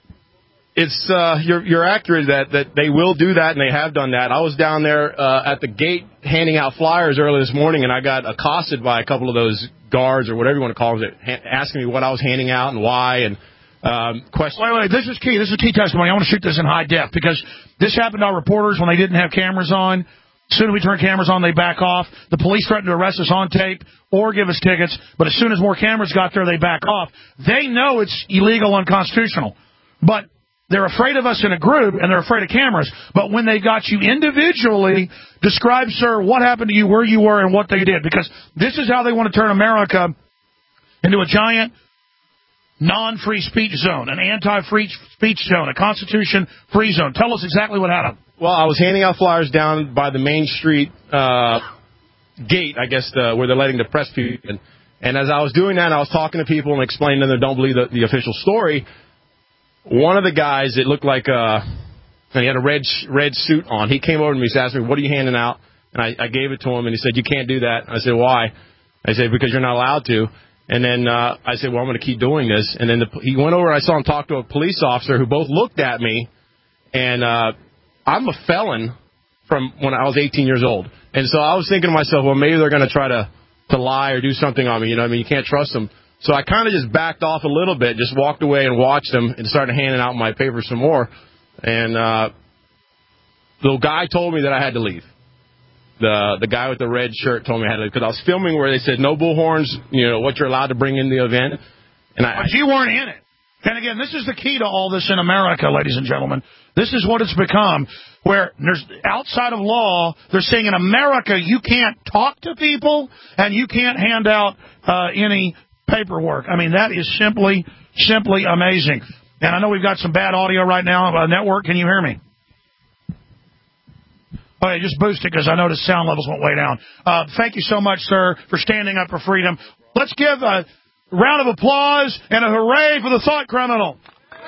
it's uh, you're, you're accurate that, that they will do that, and they have done that. I was down there uh, at the gate handing out flyers early this morning, and I got accosted by a couple of those guards, or whatever you want to call them, asking me what I was handing out and why, and um, questions. Wait, wait, this is key. This is key testimony. I want to shoot this in high def, because this happened to our reporters when they didn't have cameras on. As soon as we turn cameras on, they back off. The police threaten to arrest us on tape or give us tickets, but as soon as more cameras got there, they back off. They know it's illegal, unconstitutional, but they're afraid of us in a group, and they're afraid of cameras. But when they got you individually, describe, sir, what happened to you, where you were, and what they did, because this is how they want to turn America into a giant non-free speech zone, an anti-free speech zone, a constitution-free zone. Tell us exactly what happened. Well, I was handing out flyers down by the Main Street uh, gate, I guess, the, where they're letting the press people in. And as I was doing that, I was talking to people and explaining to them they don't believe the, the official story. One of the guys, it looked like uh, he had a red red suit on. He came over to me and asked me, what are you handing out? And I, I gave it to him, and he said, you can't do that. I said, why? I said, because you're not allowed to. And then uh, I said, well, I'm going to keep doing this. And then the, he went over, and I saw him talk to a police officer who both looked at me, and uh, I'm a felon from when I was eighteen years old. And so I was thinking to myself, well, maybe they're going to try to, to lie or do something on me. You know what I mean? You can't trust them. So I kind of just backed off a little bit, just walked away and watched them and started handing out my papers some more. And uh, the guy told me that I had to leave. The the guy with the red shirt told me I had to leave because I was filming where they said no bullhorns, you know, what you're allowed to bring in the event. And I, but you weren't in it. And again, this is the key to all this in America, ladies and gentlemen. This is what it's become, where there's outside of law, they're saying in America you can't talk to people and you can't hand out uh, any paperwork. I mean, that is simply, simply amazing. And I know we've got some bad audio right now. Uh, network, can you hear me? Okay, just boost it because I noticed sound levels went way down. Uh, thank you so much, sir, for standing up for freedom. Let's give a round of applause and a hooray for the thought criminal.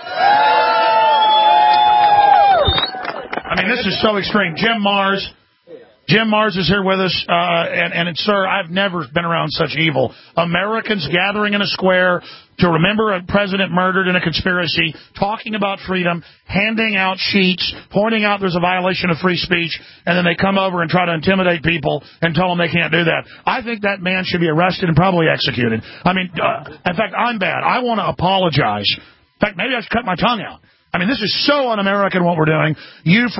I mean, this is so extreme. Jim Marrs. Jim Marrs is here with us, uh, and, and it's, sir, I've never been around such evil. Americans gathering in a square to remember a president murdered in a conspiracy, talking about freedom, handing out sheets, pointing out there's a violation of free speech, and then they come over and try to intimidate people and tell them they can't do that. I think that man should be arrested and probably executed. I mean, uh, in fact, I'm bad. I want to apologize. In fact, maybe I should cut my tongue out. I mean, this is so un-American what we're doing. You, for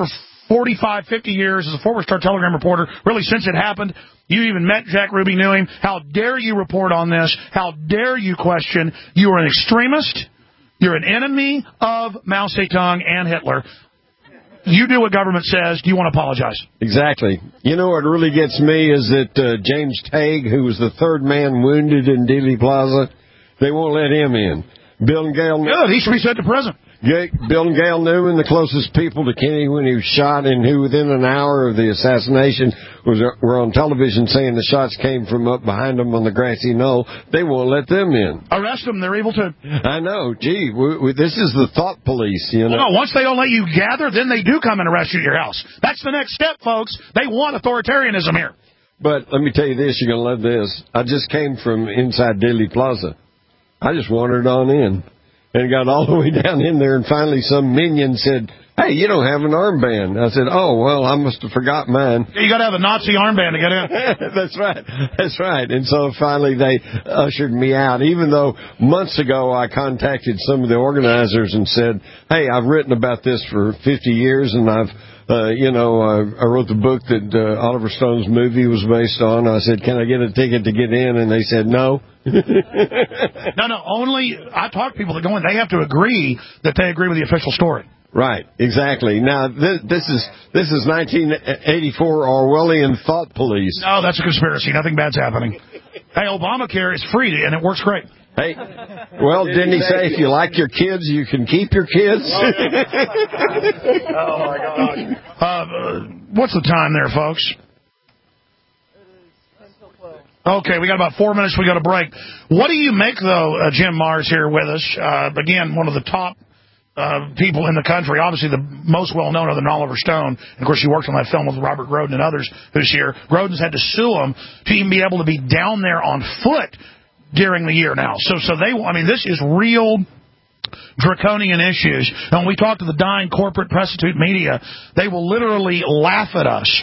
forty-five, fifty years as a former Star Telegram reporter, really since it happened. You even met Jack Ruby, knew him. How dare you report on this? How dare you question? You are an extremist. You're an enemy of Mao Zedong and Hitler. You do what government says. Do you want to apologize? Exactly. You know what really gets me is that uh, James Tague, who was the third man wounded in Dealey Plaza, they won't let him in. Bill and Gail... Good. He should be sent to prison. Bill and Gail Newman, the closest people to Kennedy when he was shot, and who within an hour of the assassination was were on television saying the shots came from up behind them on the grassy knoll. They won't let them in. Arrest them. They're able to. I know. Gee, we, we, this is the thought police, you know. Well, no, once they don't let you gather, then they do come and arrest you at your house. That's the next step, folks. They want authoritarianism here. But let me tell you this. You're going to love this. I just came from inside Dealey Plaza. I just wandered on in. And got all the way down in there, and finally some minion said, "Hey, you don't have an armband." I said, "Oh, well, I must have forgot mine." Yeah, you got to have a Nazi armband to get in. That's right. That's right. And so finally they ushered me out, even though months ago I contacted some of the organizers and said, "Hey, I've written about this for fifty years, and I've Uh, you know, uh, I wrote the book that uh, Oliver Stone's movie was based on." I said, "Can I get a ticket to get in?" And they said, "No." no, no, only, I talk to people that go in, they have to agree that they agree with the official story. Right, exactly. Now, this, this is this is nineteen eighty-four Orwellian thought police. No, that's a conspiracy. Nothing bad's happening. Hey, Obamacare is free, and it works great. Hey, well, didn't he say if you like your kids, you can keep your kids? Oh, my gosh. Uh, what's the time there, folks? Okay, we got about four minutes. We got a break. What do you make, though, uh, Jim Mars here with us? Uh, again, one of the top uh, people in the country. Obviously, the most well-known other than Oliver Stone. And, of course, you worked on that film with Robert Groden and others who's here. Groden's had to sue him to even be able to be down there on foot during the year now. So, so they, I mean, this is real draconian issues. And when we talk to the dying corporate prostitute media, they will literally laugh at us.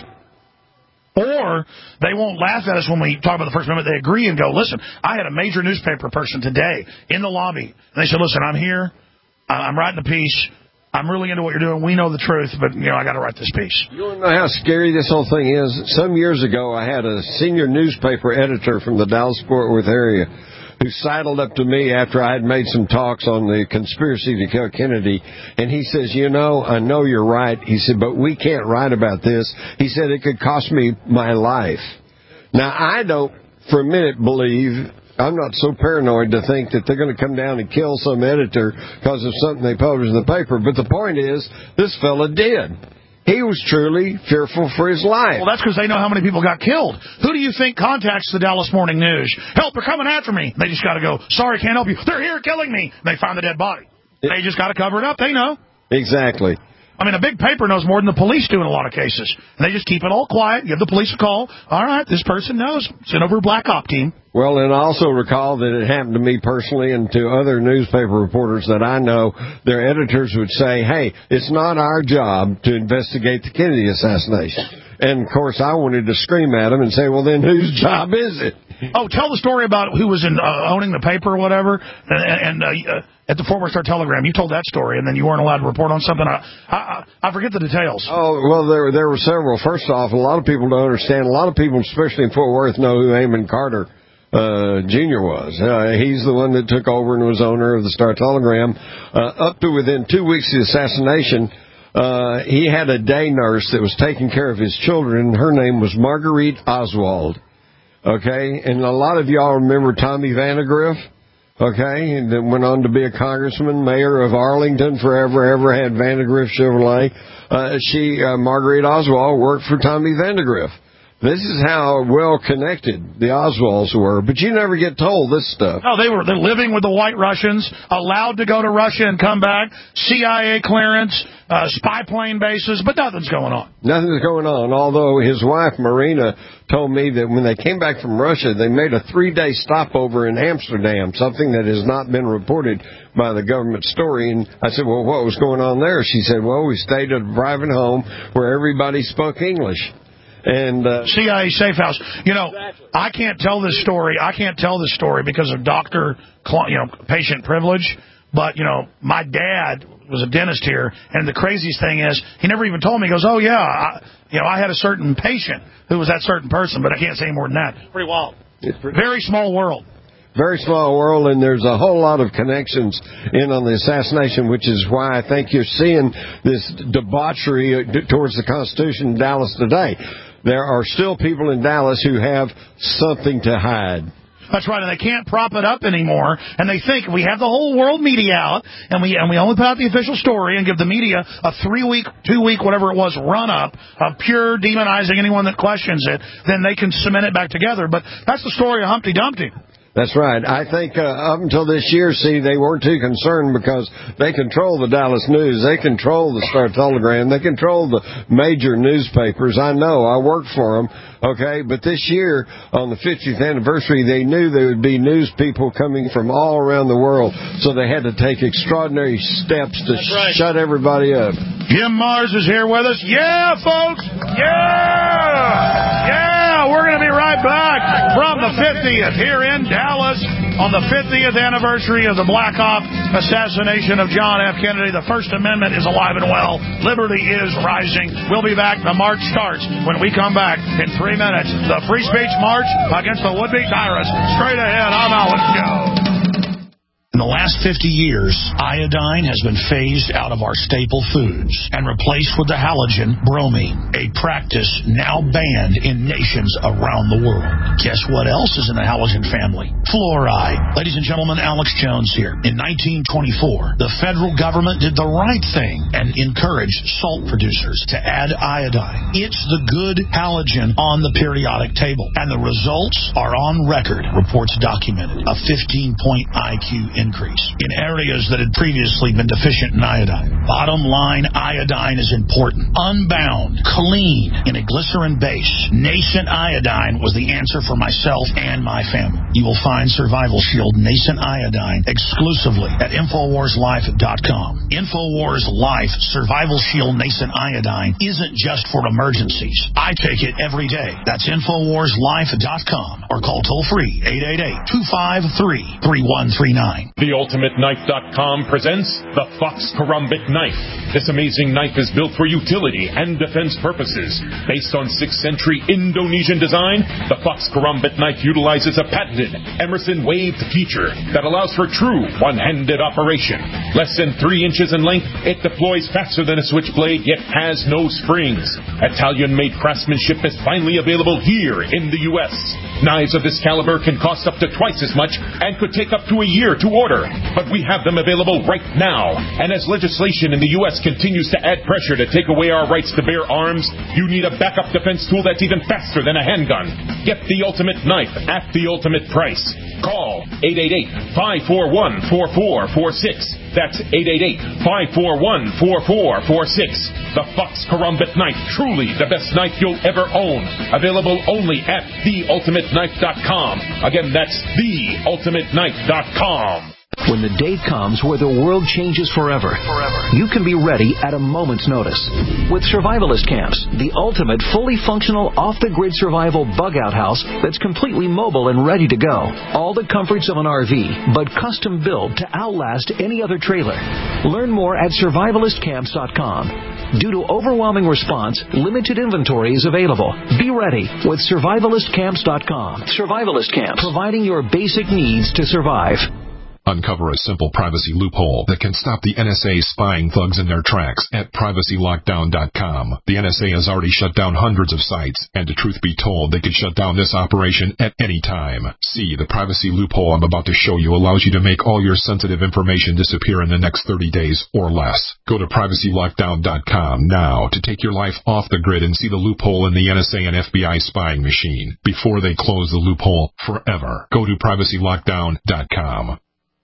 Or they won't laugh at us when we talk about the First Amendment. They agree and go, "Listen, I had a major newspaper person today in the lobby." And they said, "Listen, I'm here. I'm writing a piece. I'm really into what you're doing. We know the truth, but, you know, I got to write this piece." You want to know how scary this whole thing is? Some years ago, I had a senior newspaper editor from the Dallas-Fort Worth area who sidled up to me after I had made some talks on the conspiracy to kill Kennedy, and he says, "You know, I know you're right." He said, "But we can't write about this." He said, "It could cost me my life." Now, I don't for a minute believe... I'm not so paranoid to think that they're going to come down and kill some editor because of something they published in the paper. But the point is, this fella did. He was truly fearful for his life. Well, that's because they know how many people got killed. Who do you think contacts the Dallas Morning News? "Help, they're coming after me." They just got to go, "Sorry, can't help you. They're here killing me." And they find the dead body. They just got to cover it up. They know. Exactly. I mean, a big paper knows more than the police do in a lot of cases. And they just keep it all quiet, give the police a call. "All right, this person knows. Send over a black op team." Well, and I also recall that it happened to me personally and to other newspaper reporters that I know. Their editors would say, "Hey, it's not our job to investigate the Kennedy assassination." And, of course, I wanted to scream at them and say, "Well, then whose job is it?" Oh, tell the story about who was in uh, owning the paper or whatever, and, and uh, at the Fort Worth Star Telegram. You told that story, and then you weren't allowed to report on something. I, I, I forget the details. Oh, well, there, there were several. First off, a lot of people don't understand. A lot of people, especially in Fort Worth, know who Amon Carter uh, Junior was. Uh, he's the one that took over and was owner of the Star Telegram. Uh, up to within two weeks of the assassination, uh, he had a day nurse that was taking care of his children. Her name was Marguerite Oswald. Okay, and a lot of y'all remember Tommy Vandegrift. Okay, and then went on to be a congressman, mayor of Arlington forever, ever had Vandegrift Chevrolet. Uh, she, uh, Marguerite Oswald, worked for Tommy Vandegrift. This is how well connected the Oswalds were, but you never get told this stuff. No, they were they're living with the White Russians, allowed to go to Russia and come back, C I A clearance, uh, spy plane bases, but nothing's going on. Nothing's going on, although his wife, Marina, told me that when they came back from Russia, they made a three-day stopover in Amsterdam, something that has not been reported by the government story. And I said, "Well, what was going on there?" She said, "Well, we stayed at a private home where everybody spoke English." And uh, C I A safe house. You know, exactly. I can't tell this story. I can't tell this story because of doctor, you know, patient privilege. But, you know, my dad was a dentist here, and the craziest thing is he never even told me. He goes, oh, yeah, I, you know, I had a certain patient who was that certain person, but I can't say any more than that. It's pretty wild. It's pretty Very small world. Very small world, and there's a whole lot of connections in on the assassination, which is why I think you're seeing this debauchery towards the Constitution in Dallas today. There are still people in Dallas who have something to hide. That's right, and they can't prop it up anymore. And they think we have the whole world media out, and we and we only put out the official story and give the media a three-week, two-week, whatever it was, run-up of pure demonizing anyone that questions it. Then they can cement it back together. But that's the story of Humpty Dumpty. That's right. I think uh, up until this year, see, they weren't too concerned because they control the Dallas News. They control the Star-Telegram. They control the major newspapers. I know. I worked for them. Okay, but this year, on the fiftieth anniversary, they knew there would be news people coming from all around the world, so they had to take extraordinary steps to right. shut everybody up. Jim Mars is here with us. Yeah, folks! Yeah! Yeah! We're going to be right back from the fiftieth here in Dallas on the fiftieth anniversary of the Black Hawk assassination of John F. Kennedy. The First Amendment is alive and well. Liberty is rising. We'll be back. The march starts when we come back in three minutes. The free speech march against the would-be tyrants. Straight ahead, I'm Alex Jones. In the last fifty years, iodine has been phased out of our staple foods and replaced with the halogen bromine, a practice now banned in nations around the world. Guess what else is in the halogen family? Fluoride. Ladies and gentlemen, Alex Jones here. In nineteen twenty-four, the federal government did the right thing and encouraged salt producers to add iodine. It's the good halogen on the periodic table, and the results are on record. Reports documented a fifteen-point I Q increase. increase in areas that had previously been deficient in iodine. Bottom line, iodine is important. Unbound, clean, in a glycerin base, nascent iodine was the answer for myself and my family. You will find Survival Shield Nascent Iodine exclusively at Infowars Life dot com. Infowars Life Survival Shield Nascent Iodine isn't just for emergencies. I take it every day. That's Infowars Life dot com or call toll-free eight eight eight, two five three, three one three nine. The Ultimate Knife dot com presents the Fox Karambit Knife. This amazing knife is built for utility and defense purposes. Based on sixth century Indonesian design, the Fox Karambit Knife utilizes a patented Emerson waved feature that allows for true one-handed operation. Less than three inches in length, it deploys faster than a switchblade, yet has no springs. Italian-made craftsmanship is finally available here in the U S. Knives of this caliber can cost up to twice as much and could take up to a year to order, but we have them available right now. And as legislation in the U S continues to add pressure to take away our rights to bear arms, you need a backup defense tool that's even faster than a handgun. Get the ultimate knife at the ultimate price. Call eight eight eight, five four one, four four four six. That's eight eight eight, five four one, four four four six. The Fox Karambit Knife, truly the best knife you'll ever own. Available only at the ultimate knife dot com. Again, that's the ultimate knife dot com. When the day comes where the world changes forever, forever, you can be ready at a moment's notice. With Survivalist Camps, the ultimate fully functional off-the-grid survival bug-out house that's completely mobile and ready to go. All the comforts of an R V, but custom built to outlast any other trailer. Learn more at survivalist camps dot com. Due to overwhelming response, limited inventory is available. Be ready with survivalist camps dot com. Survivalist Camps, providing your basic needs to survive. Uncover a simple privacy loophole that can stop the N S A spying thugs in their tracks at privacy lockdown dot com. The N S A has already shut down hundreds of sites, and to truth be told, they could shut down this operation at any time. See, the privacy loophole I'm about to show you allows you to make all your sensitive information disappear in the next thirty days or less. Go to privacy lockdown dot com now to take your life off the grid and see the loophole in the N S A and F B I spying machine before they close the loophole forever. Go to privacy lockdown dot com.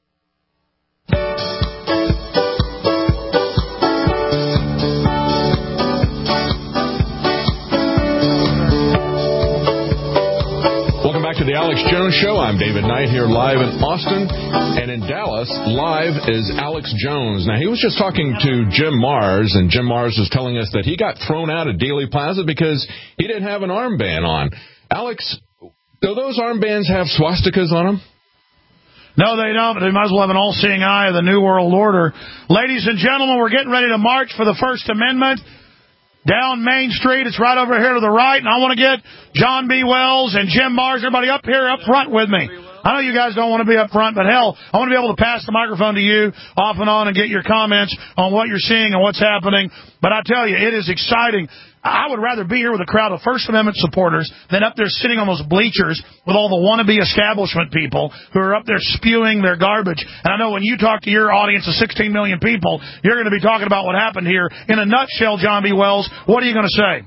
Welcome back to the Alex Jones Show. I'm David Knight here live in Austin. And in Dallas, live is Alex Jones. Now, he was just talking to Jim Mars, and Jim Mars was telling us that he got thrown out of Dealey Plaza because he didn't have an armband on. Alex, do those armbands have swastikas on them? No, they don't, but they might as well have an all-seeing eye of the New World Order. Ladies and gentlemen, we're getting ready to march for the First Amendment. Down Main Street, it's right over here to the right, and I want to get John B. Wells and Jim Mars, everybody up here up front with me. I know you guys don't want to be up front, but hell, I want to be able to pass the microphone to you off and on and get your comments on what you're seeing and what's happening. But I tell you, it is exciting. I would rather be here with a crowd of First Amendment supporters than up there sitting on those bleachers with all the wannabe establishment people who are up there spewing their garbage. And I know when you talk to your audience of sixteen million people, you're going to be talking about what happened here. In a nutshell, John B. Wells, what are you going to say?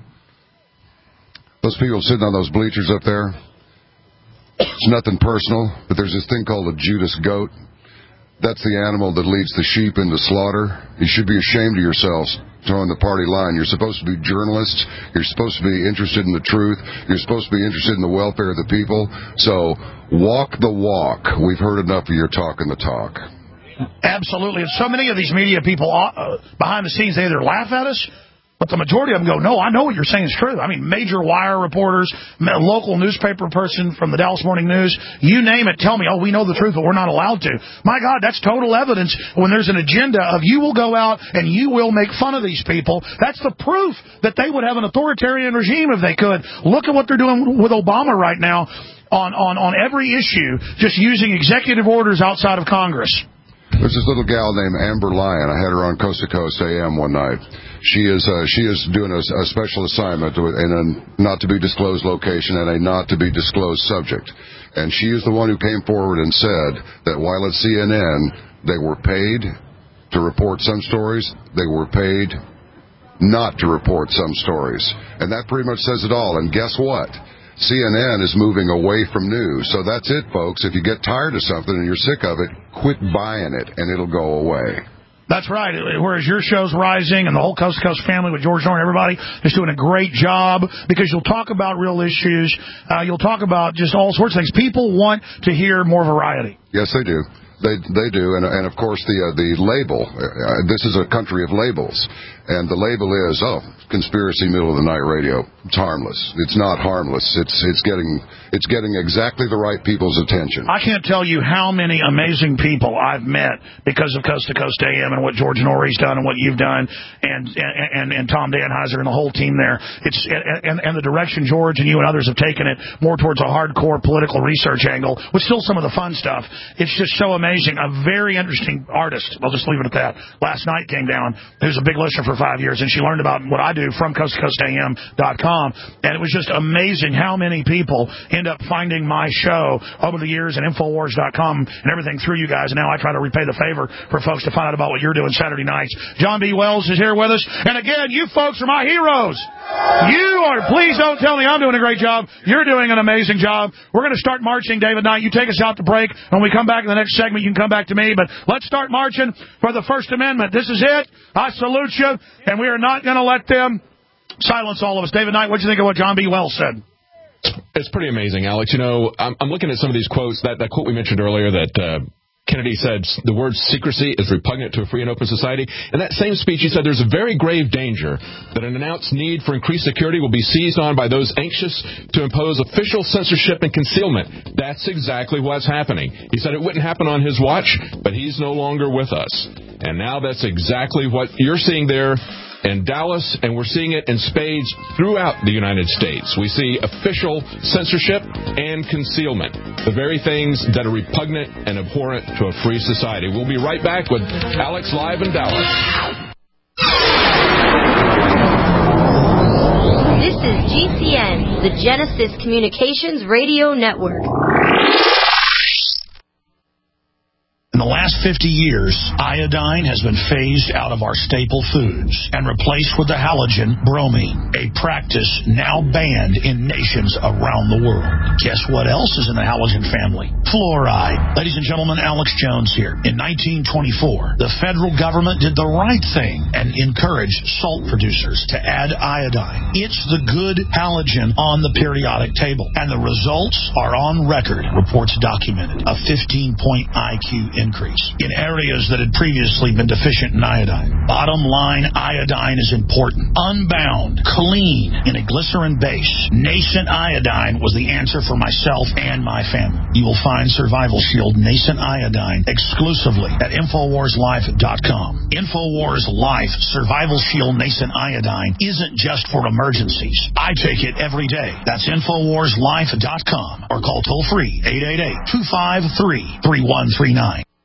Those people sitting on those bleachers up there, it's nothing personal, but there's this thing called a Judas goat. That's the animal that leads the sheep into slaughter. You should be ashamed of yourselves throwing the party line. You're supposed to be journalists. You're supposed to be interested in the truth. You're supposed to be interested in the welfare of the people. So walk the walk. We've heard enough of your talking the talk. Absolutely. And so many of these media people uh, behind the scenes, they either laugh at us, but the majority of them go, no, I know what you're saying is true. I mean, major wire reporters, local newspaper person from the Dallas Morning News, you name it, tell me, oh, we know the truth, but we're not allowed to. My God, that's total evidence when there's an agenda of you will go out and you will make fun of these people. That's the proof that they would have an authoritarian regime if they could. Look at what they're doing with Obama right now on, on, on every issue, just using executive orders outside of Congress. There's this little gal named Amber Lyon. I had her on Coast to Coast A M one night. She is uh, she is doing a, a special assignment in a not to be disclosed location and a not to be disclosed subject. And she is the one who came forward and said that while at C N N they were paid to report some stories, they were paid not to report some stories. And that pretty much says it all. And guess what? C N N is moving away from news. So that's it, folks. If you get tired of something and you're sick of it, quit buying it, and it'll go away. That's right. Whereas your show's rising and the whole Coast to Coast family with George Norton, everybody is doing a great job because you'll talk about real issues. Uh, you'll talk about just all sorts of things. People want to hear more variety. Yes, they do. They they do, and and of course the uh, the label. Uh, this is a country of labels, and the label is oh, conspiracy middle of the night radio. It's harmless. It's not harmless. It's it's getting it's getting exactly the right people's attention. I can't tell you how many amazing people I've met because of Coast to Coast A M and what George Norrie's done and what you've done, and and and, and Tom Danheiser and the whole team there. It's and and the direction George and you and others have taken it more towards a hardcore political research angle, with still some of the fun stuff. It's just so amazing. A very interesting artist, I'll just leave it at that, last night came down, who's a big listener for five years, and she learned about what I do from coast to coast A M dot com, and it was just amazing how many people end up finding my show over the years and Infowars dot com and everything through you guys, and now I try to repay the favor for folks to find out about what you're doing Saturday nights. John B. Wells is here with us, and again, you folks are my heroes. You are, please don't tell me I'm doing a great job. You're doing an amazing job. We're going to start marching, David Knight. You take us out to break. When we come back in the next segment, you can come back to me. But let's start marching for the First Amendment. This is it. I salute you, and we are not going to let them silence all of us. David Knight, what do you think of what John B. Wells said? It's pretty amazing, Alex. You know, I'm, I'm looking at some of these quotes. That, that quote we mentioned earlier that uh, Kennedy said the word secrecy is repugnant to a free and open society. In that same speech, he said there's a very grave danger that an announced need for increased security will be seized on by those anxious to impose official censorship and concealment. That's exactly what's happening. He said it wouldn't happen on his watch, but he's no longer with us. And now that's exactly what you're seeing there in Dallas, and we're seeing it in spades throughout the United States. We see official censorship and concealment, the very things that are repugnant and abhorrent to a free society. We'll be right back with Alex live in Dallas. This is G C N, the Genesis Communications Radio Network. In the last fifty years, iodine has been phased out of our staple foods and replaced with the halogen bromine, a practice now banned in nations around the world. Guess what else is in the halogen family? Fluoride. Ladies and gentlemen, Alex Jones here. In nineteen twenty-four, the federal government did the right thing and encouraged salt producers to add iodine. It's the good halogen on the periodic table, and the results are on record. Reports documented a fifteen point I Q increase. increase in areas that had previously been deficient in iodine. Bottom line, iodine is important. Unbound, clean, in a glycerin base, Nascent Iodine was the answer for myself and my family. You will find Survival Shield Nascent Iodine exclusively at Infowars Life dot com. Infowars Life Survival Shield Nascent Iodine isn't just for emergencies. I take it every day. That's Infowars Life dot com or call toll free eight eight eight, two five three, three one three nine.